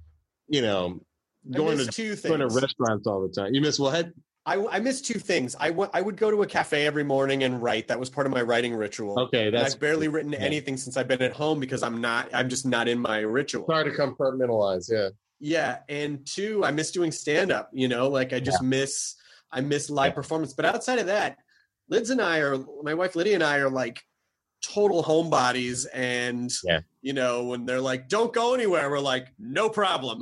to restaurants all the time. You miss what? I miss two things. I would go to a cafe every morning and write. That was part of my writing ritual. Okay, I've barely written anything since I've been at home because I'm just not in my ritual. It's hard to compartmentalize, yeah. Yeah, and two, I miss doing stand-up. I miss live performance. But outside of that, my wife Lydia and I are like total homebodies, and when they're like, don't go anywhere, we're like, no problem.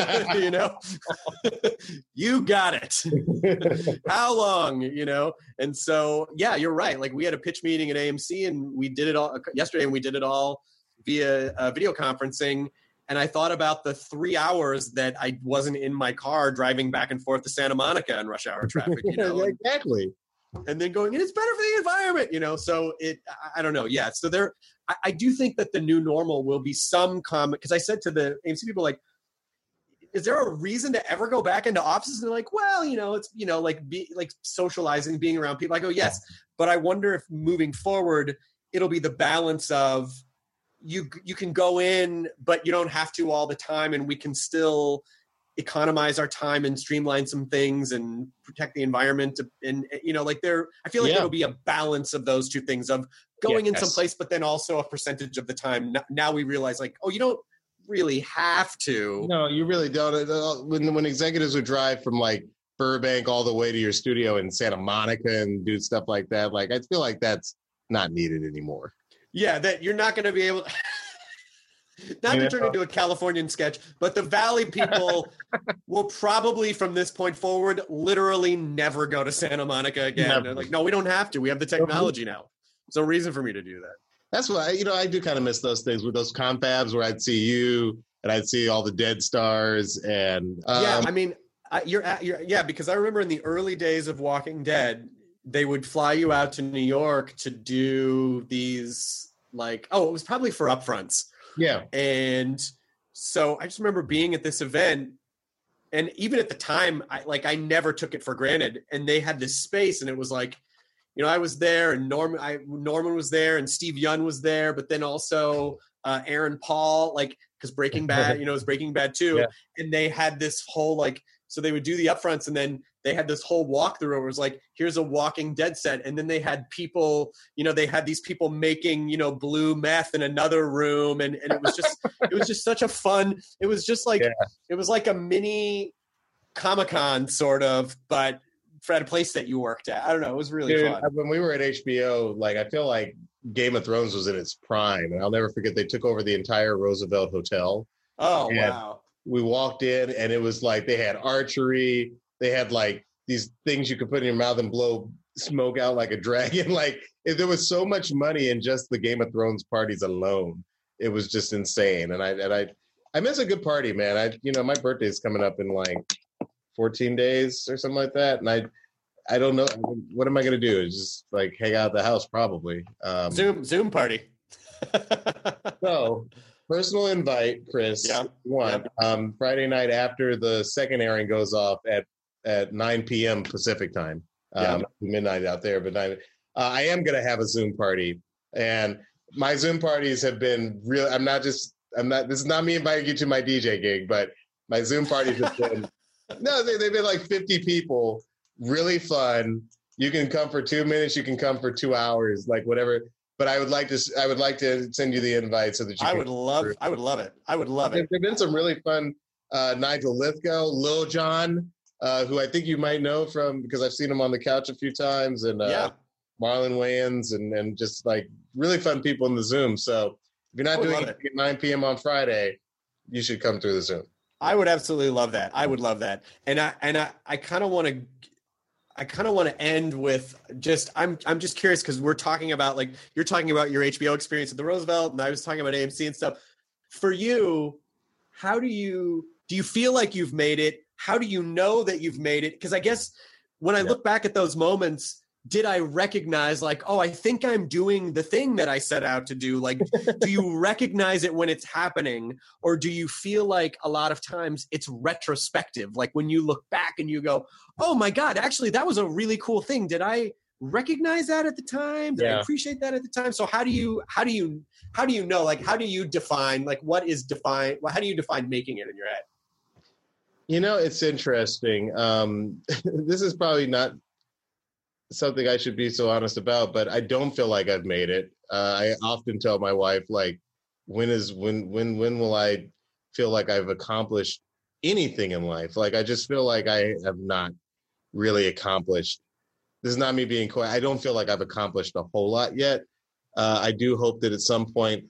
You got it. How long? And so you're right, like we had a pitch meeting at AMC and we did it all yesterday, and we did it all via video conferencing. And I thought about the 3 hours that I wasn't in my car driving back and forth to Santa Monica in rush hour traffic. Exactly. And then going, and it's better for the environment, so I don't know. Yeah. So I do think that the new normal will be some common, because I said to the AMC people, like, is there a reason to ever go back into offices? And they're like, well, it's, like socializing, being around people. I go, yes. But I wonder if moving forward, it'll be the balance of you can go in, but you don't have to all the time. And we can still economize our time and streamline some things and protect the environment. And I feel like it'll be a balance of those two things, of going in someplace, but then also a percentage of the time. Now we realize, like, oh, you don't really have to. No, you really don't. When executives would drive from like Burbank all the way to your studio in Santa Monica and do stuff like that, like I feel like that's not needed anymore. Yeah, that you're not going to be able not to turn into a Californian sketch, but the Valley people will probably from this point forward literally never go to Santa Monica again. They're like, no, we don't have to. We have the technology now. There's no reason for me to do that. That's why, I do kind of miss those things with those confabs where I'd see you and I'd see all the dead stars. And because I remember in the early days of Walking Dead, they would fly you out to New York to do these it was probably for upfronts. Yeah. And so I just remember being at this event, and even at the time, I never took it for granted. And they had this space, and it was like, I was there, and Norman was there, and Steve Yeun was there, but then also Aaron Paul, because Breaking Bad, it was Breaking Bad too. Yeah. And they had this whole so they would do the upfronts, and then they had this whole walkthrough where it was like, here's a Walking Dead set. And then they had people, they had these people making, blue meth in another room. And it was just such a fun, it was just like, It was like a mini Comic-Con sort of, but at a place that you worked at. I don't know. It was really fun. When we were at HBO, I feel like Game of Thrones was in its prime. And I'll never forget, they took over the entire Roosevelt Hotel. Oh, wow. We walked in and it was like they had archery. They had these things you could put in your mouth and blow smoke out like a dragon. There was so much money in just the Game of Thrones parties alone. It was just insane. And I miss a good party, man. My birthday is coming up in 14 days or something like that. And I don't know. What am I going to do? Just hang out at the house probably. Zoom party. So personal invite, Chris. Yeah. One. Friday night after the second airing goes off at 9 p.m. Pacific time, midnight out there. But I am going to have a Zoom party, and my Zoom parties have been real. This is not me inviting you to my DJ gig, but my Zoom parties have been, they've been 50 people, really fun. You can come for 2 minutes. You can come for 2 hours, whatever. But I would like to send you the invite so that you I would love it. I would love it. There've been some really fun Nigel Lithgow, Lil Jon, who I think you might know from because I've seen him on the couch a few times, and Marlon Wayans, and just like really fun people in the Zoom. So if you're not doing it at 9 p.m. on Friday, you should come through the Zoom. I would absolutely love that. I would love that. And I kind of want to end with just I'm just curious because we're talking about like you're talking about your HBO experience at the Roosevelt, and I was talking about AMC and stuff. For you, how do you feel like you've made it? How do you know that you've made it? Because I guess when I look back at those moments, did I recognize like, oh, I think I'm doing the thing that I set out to do? Like, do you recognize it when it's happening? Or do you feel like a lot of times it's retrospective? Like when you look back and you go, oh my God, actually that was a really cool thing. Did I recognize that at the time? Did I appreciate that at the time? So how do you know, like, how do you define, like how do you define making it in your head? You know, it's interesting. This is probably not something I should be so honest about, but I don't feel like I've made it. I often tell my wife, like, when will I feel like I've accomplished anything in life? Like, I just feel like I have not really accomplished. This is not me being coy. I don't feel like I've accomplished a whole lot yet. I do hope that at some point,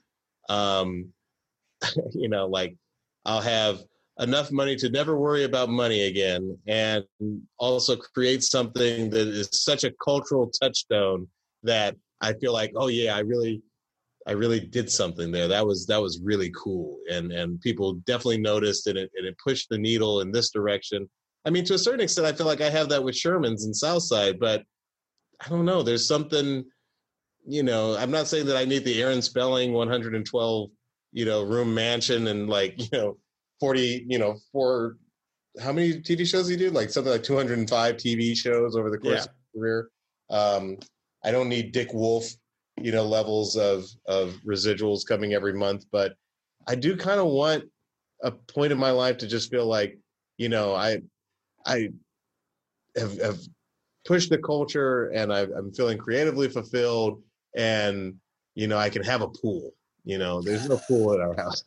you know, like I'll have enough money to never worry about money again, and also create something that is such a cultural touchstone that I feel like, oh yeah, I really did something there. That was really cool, and people definitely noticed, and it pushed the needle in this direction. I mean, to a certain extent, I feel like I have that with Sherman's and Southside, but I don't know. There's something, you know. I'm not saying that I need the Aaron Spelling 112, room mansion and like 40, for how many TV shows he did? Like something like 205 TV shows over the course of his career. I don't need Dick Wolf, levels of residuals coming every month, but I do kind of want a point in my life to just feel like, I have pushed the culture and I'm feeling creatively fulfilled, and, I can have a pool. There's no pool in our house.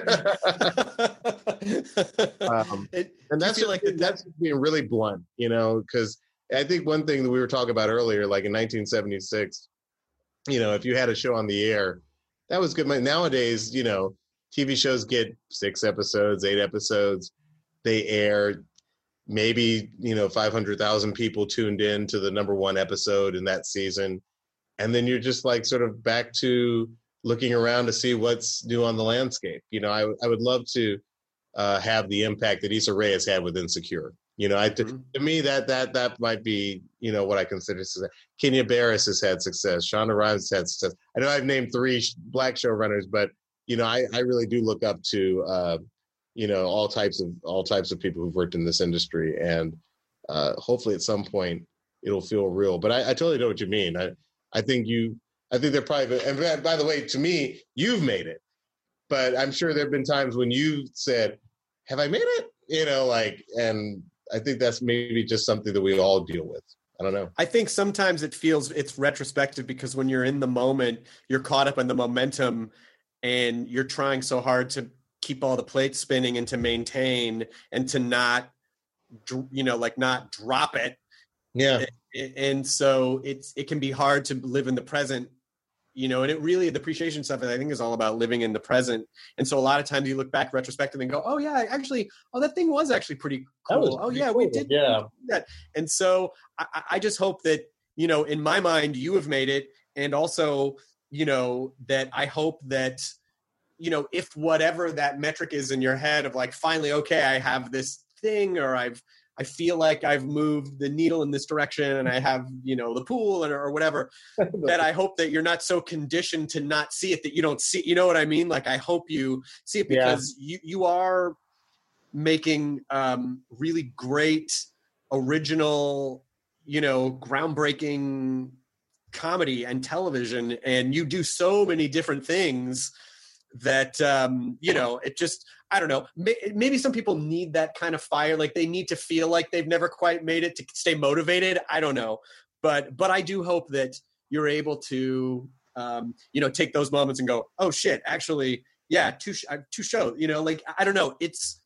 And that's like that's being really blunt, because I think one thing that we were talking about earlier, like in 1976, if you had a show on the air, that was good. Nowadays, TV shows get 6 episodes, 8 episodes. They air, maybe, 500,000 people tuned in to the number 1 episode in that season. And then you're just like sort of back to looking around to see what's new on the landscape. I would love to have the impact that Issa Rae has had with Insecure. To me, that might be, what I consider success. Kenya Barris has had success. Shonda Rhimes has had success. I know I've named 3 Black showrunners, but, I really do look up to, all types of people who've worked in this industry. And hopefully at some point it'll feel real. But I totally know what you mean. I think they're probably, and by the way, to me, you've made it. But I'm sure there have been times when you said, have I made it? And I think that's maybe just something that we all deal with. I don't know. I think sometimes it's retrospective because when you're in the moment, you're caught up in the momentum and you're trying so hard to keep all the plates spinning and to maintain and to not, not drop it. Yeah. And so it can be hard to live in the present, and it really, the appreciation stuff, I think, is all about living in the present. And so a lot of times you look back retrospectively and go, oh yeah, actually, that thing was actually pretty cool. Oh yeah, cool. We did that. And so I just hope that, in my mind, you have made it. And also, that I hope that, if whatever that metric is in your head of like, finally, okay, I have this thing, or I feel like I've moved the needle in this direction and I have, the pool or whatever, that I hope that you're not so conditioned to not see it that you don't see, you know what I mean? Like, I hope you see it because you are making really great, original, groundbreaking comedy and television. And you do so many different things that, it just, I don't know, maybe some people need that kind of fire. Like they need to feel like they've never quite made it to stay motivated. I don't know. But I do hope that you're able to, take those moments and go, oh shit, actually, yeah, two shows, like, I don't know.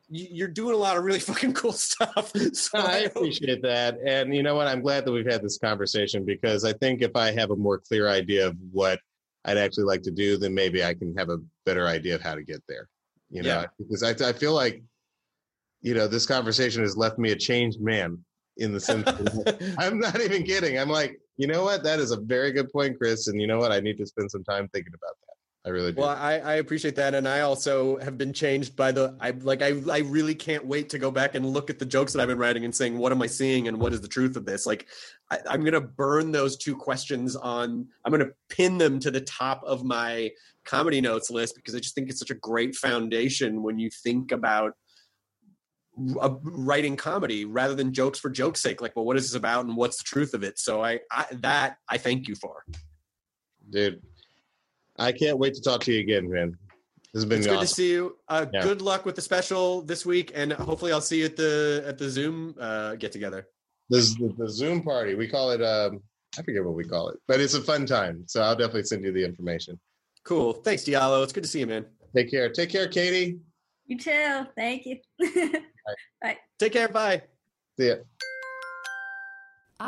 you're doing a lot of really fucking cool stuff. So I appreciate that. And you know what? I'm glad that we've had this conversation, because I think if I have a more clear idea of what I'd actually like to do, then maybe I can have a better idea of how to get there. You know, because I feel like, you know, this conversation has left me a changed man, in the sense that I'm not even kidding. I'm like, you know what? That is a very good point, Chris. And you know what? I need to spend some time thinking about that. I really do. Well, I appreciate that. And I also have been changed by I really can't wait to go back and look at the jokes that I've been writing and saying, what am I seeing and what is the truth of this? Like, I'm going to burn those 2 questions I'm going to pin them to the top of my comedy notes list, because I just think it's such a great foundation when you think about writing comedy rather than jokes for joke's sake. Like, well, what is this about and what's the truth of it? So I thank you for. Dude, I can't wait to talk to you again, man. This has been awesome. Good to see you. Yeah. Good luck with the special this week, and hopefully I'll see you at the Zoom get together. The Zoom party. We call it I forget what we call it, but it's a fun time. So I'll definitely send you the information. Cool. Thanks, Diallo. It's good to see you, man. Take care. Take care, Katie. You too. Thank you. Bye. Take care. Bye. See ya.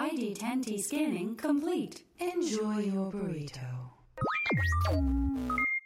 ID10T scanning complete. Enjoy your burrito.